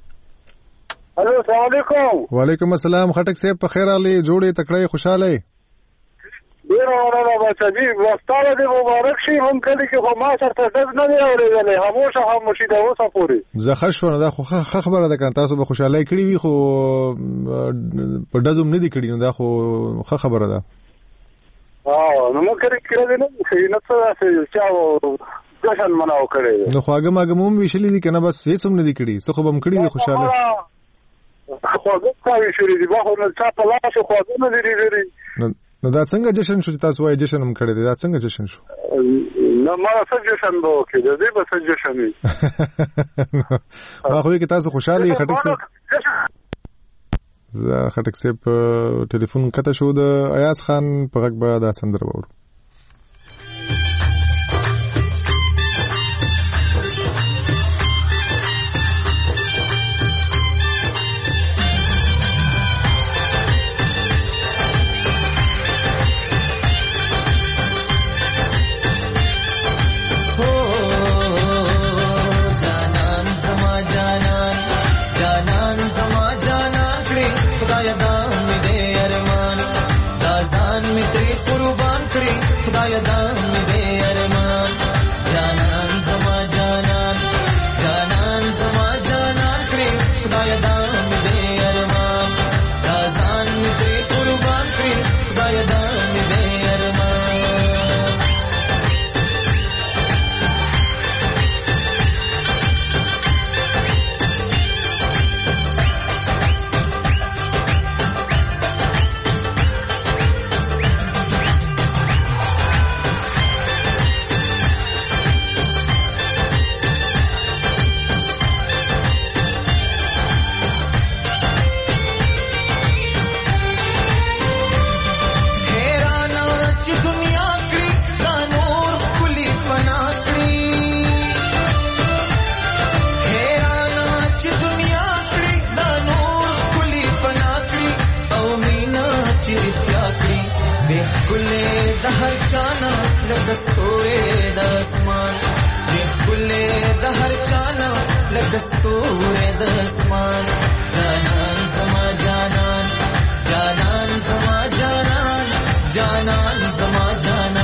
هلو السلام علیکم. وعلیکم السلام. خټک صاحب په خیر راغلې جوړې تکړه خوشحاله ډېره مننه بچاجي. وختاله دې مبارک شي. هم کلي کې خو ما سره ډز نه دی اورېدلی خاموشه خاموشي د اوسه پورې زه ښه شوه. نو دا خو ښه خبره ده که تاسو به خوشحالۍ کړې وي خو په ډزو هم نه دي کړي نو دا خو ښه خبره ده. نو موږ کلي کې ډزې نه دي شوي نه څه داسې چا جشن مناو کړی دی نو خواږه ماږه مو هم ویشلي دي که نه بس هېڅ هم نه دي کړي څه خو به هم کړي دي خوشحاله خواږه چا ویشلي دي ما خو چا په لاسو خواږه نه دي لیدلي. نو دا څنګه جشن شو چې تاسو وایي جشن هم کړی دی دا څنګه جشن شو؟ نه ما څه جشن به وکړي د دې به څه جشن وي ما خو وایي که تاسو خوشحاله یې خټک صاحب. زه خټک صاحب ټلیفون کته شو د ایاز خان په غږ به دا سندره واورو. د هر چانا لکه ستورې د اسمان دې ښکلې د هر چانا لکه ستورې د اسمان جانان زما جانان جانان زما جانان جانان زما جانان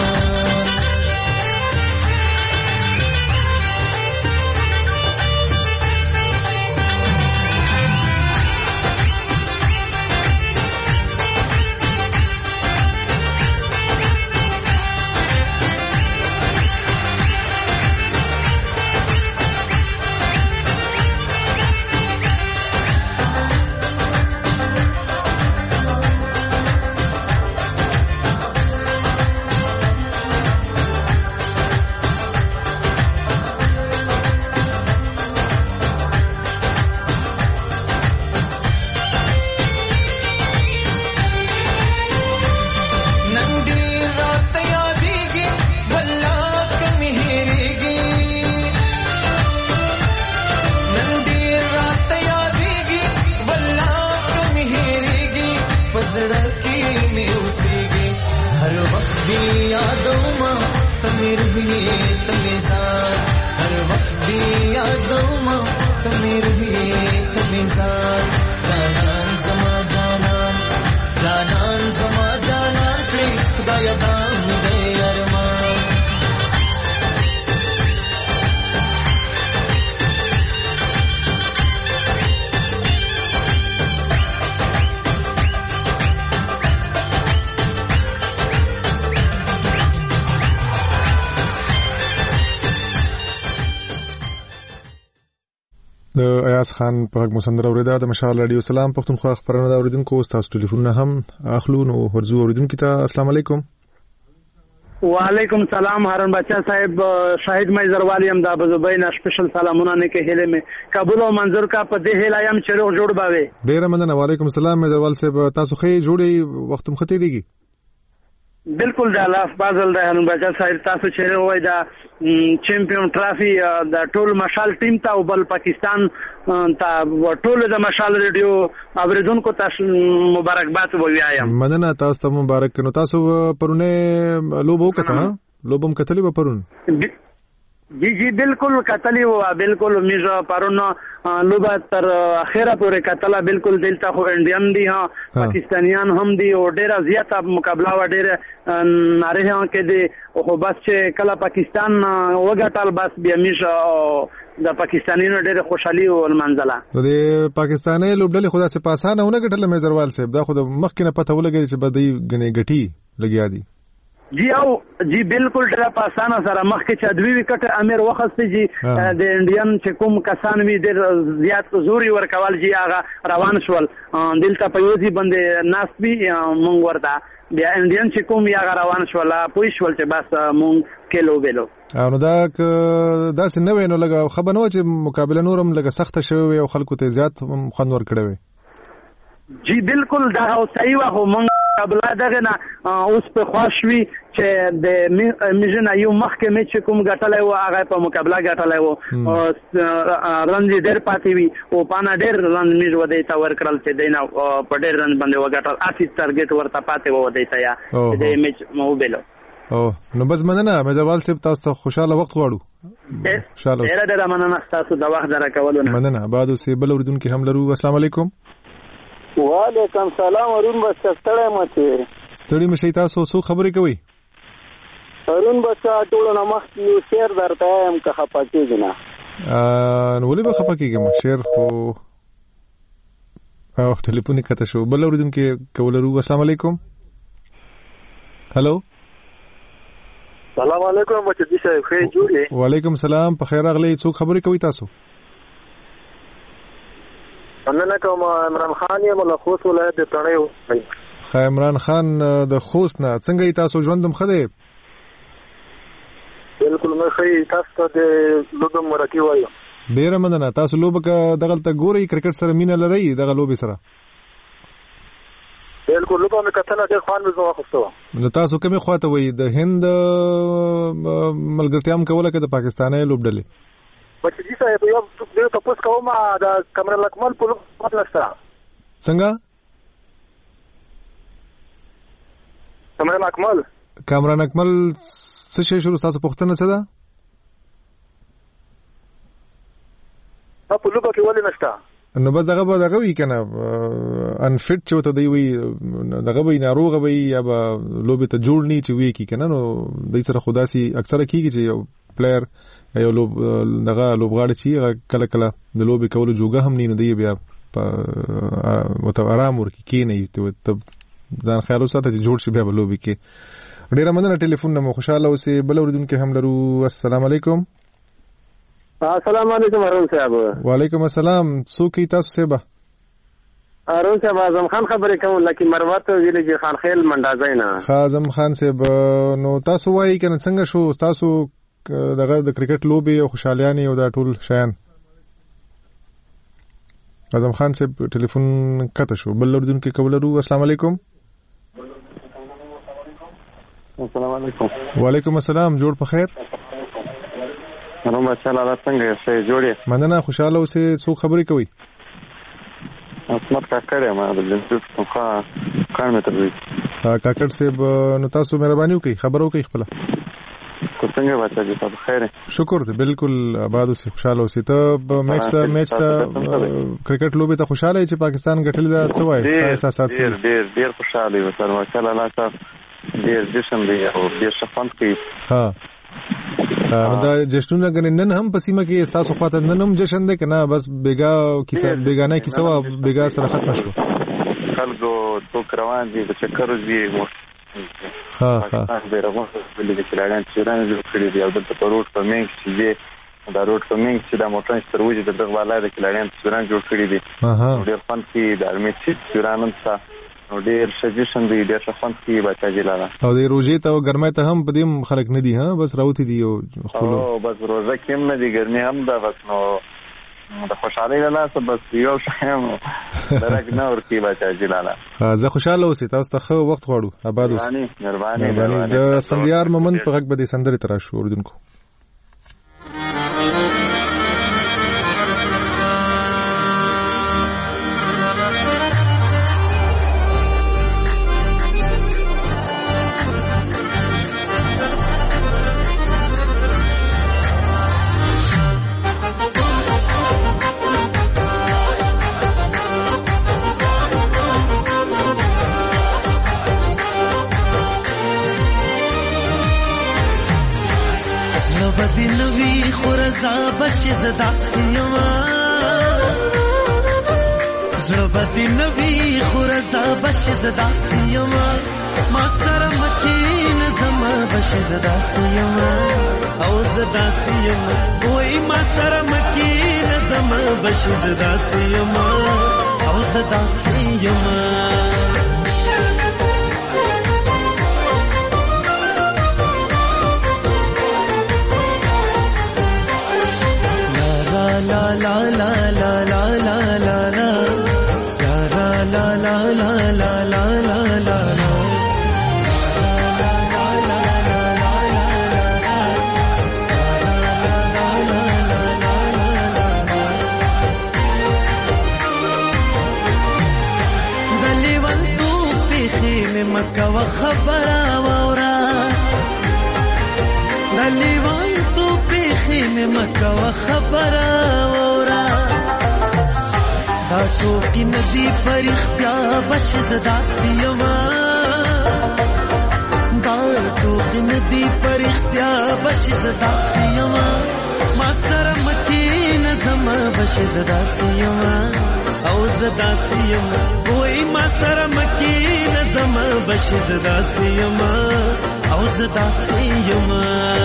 د ایاز خان په غږ مسندر اوریدا د مشال رادیو سلام پښتونخوا خبرونه دا اوریدونکو تاسو ټلیفون هم اخلو نو ورزو اوریدونکو ته السلام علیکم وعلیکم سلام هارون بچا صاحب شاهد مې زروالی هم د ابوظبی نه سپیشل سلامونه نه کې هله مې قبول او منظور کا په دې هله یم چې روغ جوړ باوي ډیر مننه وعلیکم السلام مې زروال صاحب تاسو خې جوړي وخت مخته دیږي بالکل د الله فضل د هارون بچا صاحب تاسو چې وای دا چمپیون ټرافي د ټول مشال ټیم ته او بل پاکستان ته ټول د مشال ریډیو اوریدونکو تاسو مبارکباد وایایم مننه تاسو ته مبارک نو تاسو پرونه لوبو کته لوبم کتلی به پرون جی جی بالکل کتلی و بالکل میجا پرون لوبه تر اخره پورې کتله بالکل دلته خو انډین دي ها پاکستانیان هم دي او ډیره زیاته مقابله و ډیره ناره ها کې دي خو بس چې کله پاکستان وګټل بس بیا میجا د پاکستانیانو ډیره خوشحالي او منځله د پاکستاني لوبډلې خدا سي پاسانه ونه ګټل مې زروال صاحب دا خو د مخکنه پته ولګی چې بدی غنې غټي لګیا دي جی او جی بالکل ډېر په اسانه سره مخکې چې دوی وکټ امیر وخت جی د انډین چې کوم کسان وی ډېر زیات زوري ورکول جی هغه روان شول دلته په یوځي باندې ناس وی مونږ ورته بیا انډین چې کوم یا روان شول پوه شول چې بس مونږ کېلو ویلو نو دا دا څنګه نو لګه خبر نو چې مقابله نورم لګه سخت شوی او خلکو ته زیات خوند ور کړی جی بالکل دا صحیح و خو مونږ قبل دغه نه اوس په خوشوي چې د میژن یو مخکې می چې کوم غټلای و هغه په مقابله غټلای و رن ډېر پاتې وي او پانا ډېر رن میژ ودی تا ور کړل چې دینه په ډېر رن باندې وغټل اسی ټارګټ ورته پاتې و ودی تا یا د میچ مو بیلو او نو بس مننه مې زوال صاحب تاسو ته خوشاله وخت غواړو ان شاء الله ډېر ډېر مننه تاسو د وخت درکولو مننه بعد اوسې بل اوریدونکو هم لرو السلام علیکم وعلیکم سلام ورون بس ستړی مته ستړی مشي تاسو څو خبرې کوي ورون بس ټول نه مخ یو شیر درته هم که خپه کېږي نه ا نو ولې به خپه کېږم شیر خو او ټلیفون کته شو بل اوریدونکو کولرو السلام علیکم هالو السلام علیکم مته دي صاحب خیر جوړې وعلیکم السلام په خیر اغلی څو خبرې کوي تاسو مننه کوم عمران خان یم له خوست ولایت د تڼیو خا عمران خان د خوست نه څنګه تاسو ژوندم خده بالکل مې خې تاسو د لوبم مرکی وایو ډیر مننه تاسو لوب دغه ته ګوري کرکټ سره مینه لري دغه لوب سره بالکل لوبه مې کتنه ډیر خوان مې زو واخستو نو تاسو کومه خواته وای د هند ملګرتیا هم کوله کې د پاکستاني لوبډلې بچ دي صاحب یو څه تاسو کومه د کمرل اکمل په لوبه لسته څنګه کمرل اکمل کامران اکمل څه شي شروع تاسو پوښتنه څه ده؟ په لوبه کې ولې نشته؟ نو بس دغه به دغه وي که نه انفټ چې ورته دی وي دغه به ناروغه به یا به لوبې ته جوړ نه چې وي کي که نه نو دی سره خو داسې اکثره کېږي چې یو پلیر یو لوب دغه لوبغاړی چې هغه کله کله د لوبې کولو جوګه هم نه نو دی بیا ورته ارام ورکړي کښېنئ ته ځان خیال وساته چې جوړ شي بیا به لوبې کې. ډېره مننه ټلیفون نه مو خوشحاله اوسئ. بل اورېدونکی هم لرو. السلام علیکم. السلام علیکم ارون صاحب. وعلیکم السلام. څوک یې تاسو صاحب؟ ارون صاحب اعظم خان خبرې کوم لکه مروت ویلې خان خیل منډازای نه. اعظم خان صاحب نو تاسو وایي کنه څنګه شو تاسو دغه د کرکټ لوبي او خوشالیانې او دا ټول شیان؟ اعظم خان صاحب ټلیفون کته شو. بل اردوونکو کولرو. السلام علیکم. السلام علیکم. وعلیکم السلام. جوړ په خیر. نو ماشاءالله الله څنګه یې جوړې؟ مننه خوشاله اوسې. څوک خبرې کوي؟ اسمت کاکړ ما د جنسیت څخه کار مې تر وی. کاکړ صاحب نو تاسو مهرباني وکړئ خبرو کوي خپل. کو څنګه بچا دي تاسو خیر؟ شکر دې بالکل آباد اوسې خوشاله اوسې. ته میچ ته میچ ته کرکټ لوبې ته خوشاله یې چې پاکستان ګټلې ده څه وایي؟ ستا احساسات څه دي؟ ډېر ډېر ډېر خوشاله یم سر ماشاءالله الله صاحب ډېر جشن دی او ډېر شفاف کوي. ها دا جشنونه غن نن هم په سیمه کې تاسو خاطر نن هم جشن دی کنه بس بیګا کیسه بیگانه کیسه وا بیګا سره ختم شو. خلکو تو روان دي د چکر دي ها ها د رغون بلې د کلاړان چیرانه جوړ کړی دی او د روډ په منځ کې دی دا روډ په منځ کې د موټر ستروي د دغه والا د کلاړان چیرانه جوړ کړی دی. ډېر فن کې د ارمي چیرانه څخه نو ډېر سجیشن دی ډېر فن کې بچا جلاله او د روزې ته ګرمه ته هم پدیم خلک نه دي ها بس راوتی دي او خپل او بس روزه کې نه دي ګرمي هم دا بس نو د خوشحالي له لاسه بس یو شایم درک نه ورکی بچا جلاله. زه خوشاله اوسې تاسو ته خو وخت غواړو. آباد اوسئ. مهرباني مهرباني. د اسفندیار مومند په غږ به د سندرې تر شو اوردونکو. بدنوی خورزا بشی زدا سیما زلو بدنوی خورزا بشی زدا سیما ما سر مکین زما بشی زدا سیما او زدا سیما وی ما سر مکین زما بشی زدا سیما او زدا سیما la la la la la la la la la la la la la la la la la دلیوان تو پیخی میں مکہ و خبرہ وورا دلیوان تو پیخی میں مکہ و خبرہ دا ټوکی ندی پر اختیار بش زدا سیما دا ټوکی ندی پر اختیار بش زدا سیما ما سره مکین زما بش زدا سیما او زدا سیما وای ما سره مکین زما بش زدا سیما او زدا سیما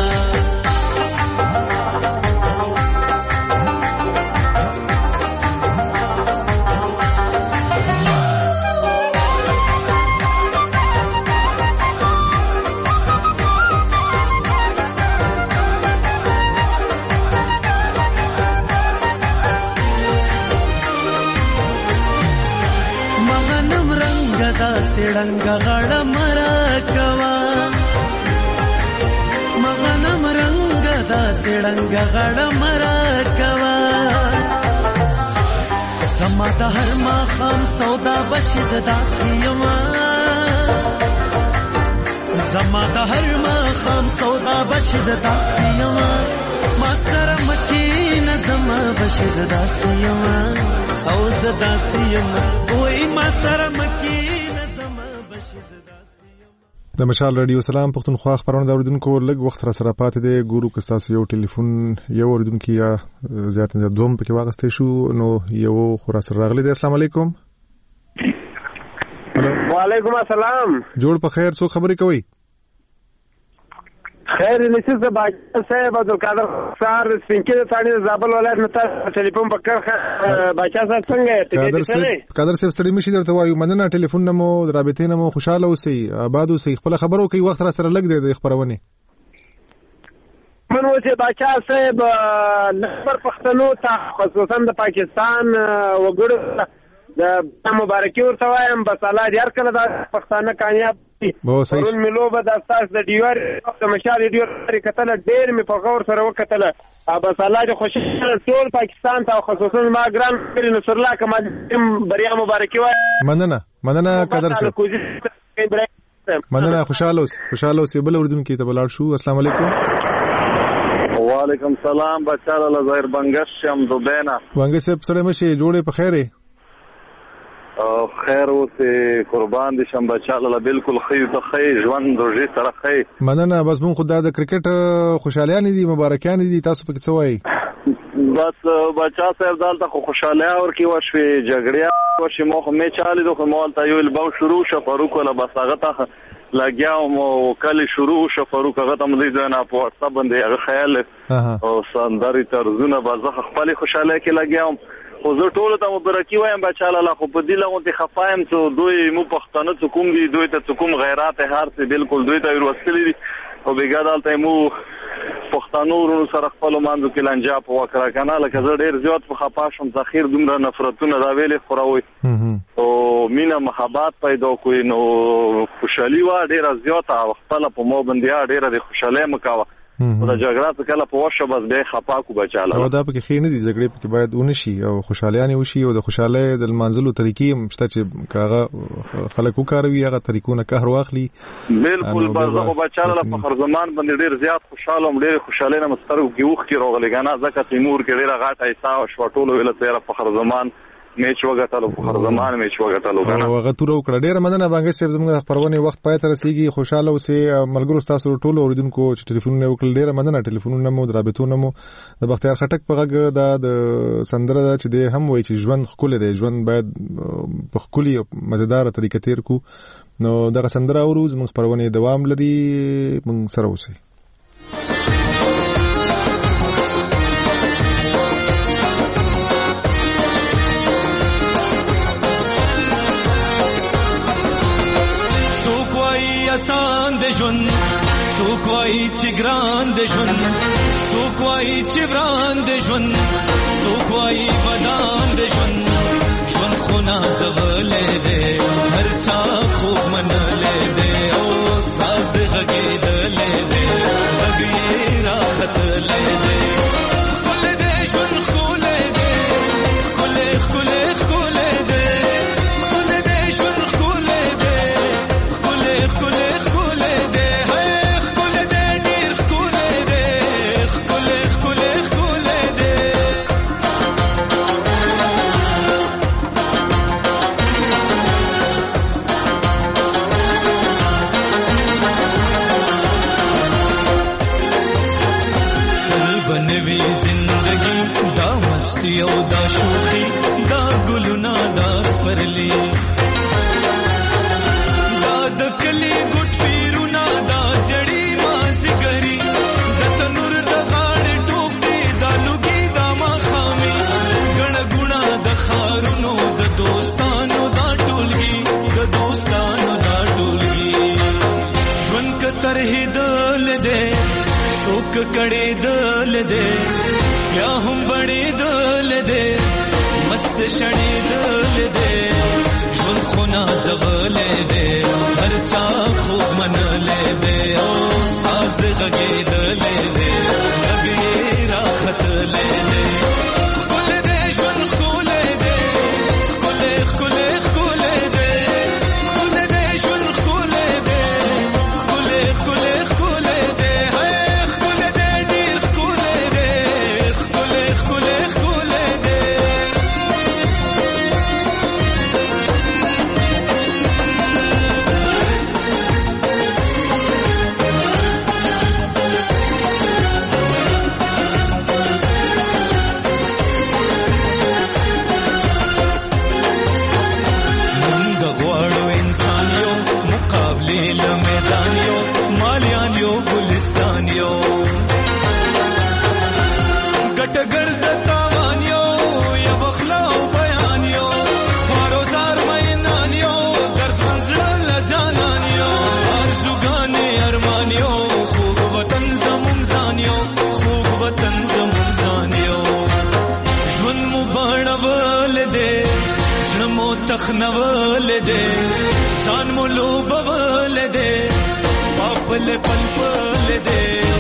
سړنګ غړ مرا کوا مغنم رنگ دا سړنګ غړ مرا کوا سما د هر ما خام سودا بش زدا سیما زما د هر ما خام سودا بشزدا سیما ما سره مکینه زما بشزدا سیما او زدا سیما وای ما سره مکینه زما بشزدا د مشال رادیو سلام پښتونخوا خبرونه د اوریدونکو لږ وخت را سره پاتې دی ګورو که تاسو یو ټلیفون یو اوریدونکو یا زیات نه دوم پکې واغستې شو نو یو خورا سره راغلی دی. السلام علیکم. وعلیکم السلام. جوړ په خیر. څو خبرې کوي؟ خیر نشي زه باجا صاحب عبدالقادر سار سپینکې ثاني زابل ولایت مته ټلیفون پکړ باچا صاحب څنګه قادر صاحب قادر صاحب ستړي مشي درته وایو مننه ټلیفون نمو رابطې نمو خوشاله اوسئ آباد اوسئ خپل خبرو کوي وخت را سره لګ دی د خبرونه من وځي باچا صاحب نمبر پښتنو ته خصوصا د پاکستان وګړو د مبارکي ورته وایم بس الله دې هر کله د پښتانه کامیاب ورون ملو به د اساس د ډیوار د مشال ډیوار کتل ډېر می په غور سره وکتل بس الله دې خوشاله ټول پاکستان ته خصوصا ما ګران کړی نصر الله کمال بریا مبارکي وایم. مننه مننه قدر صاحب مننه خوشاله اوس خوشاله اوس بل اردن کې ته بلاړ شو. السلام علیکم. وعلیکم السلام بچاله لزایر بنگش شم دوبینا بنگش صاحب سره مشه جوړې په خیره خیر اوسه قربان دي شم بچاله بالکل خیر ته خیر ژوند روزي سره خیر. مننه بس مون خدای د کرکټ خوشالیان دي مبارکان دي تاسو پکې څه وایي؟ بس بچا صاحب دالته خو خوشاله اور کی وشوي جګړه وشي مو خو می چالي دوه مول ته یو البو شروع شو فاروق ولا بس هغه ته لګیاو مو کله شروع شو فاروق هغه ته مې نه په واتساپ باندې هغه خیال او سندري طرزونه بازه خپل خوشاله کې لګیاو خو زه ټول ته مبارکي وایم بچاله الله خو په دې لغونته خفایم ته دوی مو پښتنه ته کوم دي دوی ته کوم غیرات هر څه بالکل دوی ته ورسلي دي او بګادالته مو پښتنو ورونو سره خپل مانځو کې لنجا په وکړه کنه لکه زه ډیر زیات په خپاشم ذخیر دومره نفرتونه دا ویلې خوروي او مینا محبت پیدا کوي نو خوشحالي وا ډیر زیات او خپل په مو باندې ډیر د خوشاله مکاوه او دا جګړه څخه کله په وشه بس به خپاکو بچاله او دا پکې خې نه دي جګړې پکې باید ونشي او خوشالیانه وشي او د خوشاله د منځلو طریقې مشته چې کاغه خلکو کاروي هغه طریقونه کار واخلي بالکل بازه بچاله په هر زمان باندې ډیر زیات خوشاله ام ډیر خوشاله نه مسترو کیوخ کی روغلی غنا زکه تیمور کې ډیر غاټه ایسا او شوټولو ویل تیر په هر زمان میچ وګټلو په هر زمان میچ وګټلو غنا او هغه تور وکړه ډیر مننه باندې سیب زموږ خبرونه وخت پای ته رسیدي خوشاله اوسه ملګرو تاسو ټول اوریدونکو چې ټلیفون وکړل ډیر مننه ټلیفونونه مو درابطونه مو د بختیار خټک په غږ د سندره چې د هم وای چې ژوند خپل دی ژوند باید په خولي مزیدار طریقې تیر کو نو دغه سندره او روز موږ خبرونه دوام لري موږ سره اوسئ. آسان د ژوند څوک وایي چې ګران د ژوند څوک وایي چې وران د ژوند څوک وایي بدان د ژوند ژوند خو نازولې دی هر چا خوب منلې دی او ساز غږېدلې دی غږ یې راختلې دی ښکلی دی ژوند ښکلی دی ښکلی ښکلی ښکلی دی ښکلی دی ژوند ښکلی دی ښکلی ښکلی ښکلی دی ښکلی دی ډېر ښکلی دی ښکلی ښکلی ښکلی دی بنوي زندگی دا مستی او دا شوخی دا گلونا دا پرلی دا د کلی ګټ پیرونا دا زړی مازګری د تنور د غاړ ټوک دی دا لوګي دا ما خامي ګڼ ګونا د خارونو د دوستانو دا ټولګي د دوستانو دا ټولګي ژوند کتر هدل دے څوک کړي دل دے یا هم بړې دل دے مست شړې دل دے ژوند خو نازولې دے هر چا خوب منلې دے او ساز غږېدلې دے غږ راختلې دے ښکلی دی ژوند ښکلی دی ښکلی ښکلی ښکلی دی ښکلی دی ژوند ښکلی دی ښکلی ډګر د تاوان یو یا بخلا او بیان یو خارو زار مینان یو درد منزړه لجانان یو ارزوګانې ارمان یو خوږ وطن زمونږ ځان یو خوږ وطن زمونږ ځان یو ژوند مو بڼول دی زړه مو تخنول دی ځان مو لوبول دی پاپل پل پل دی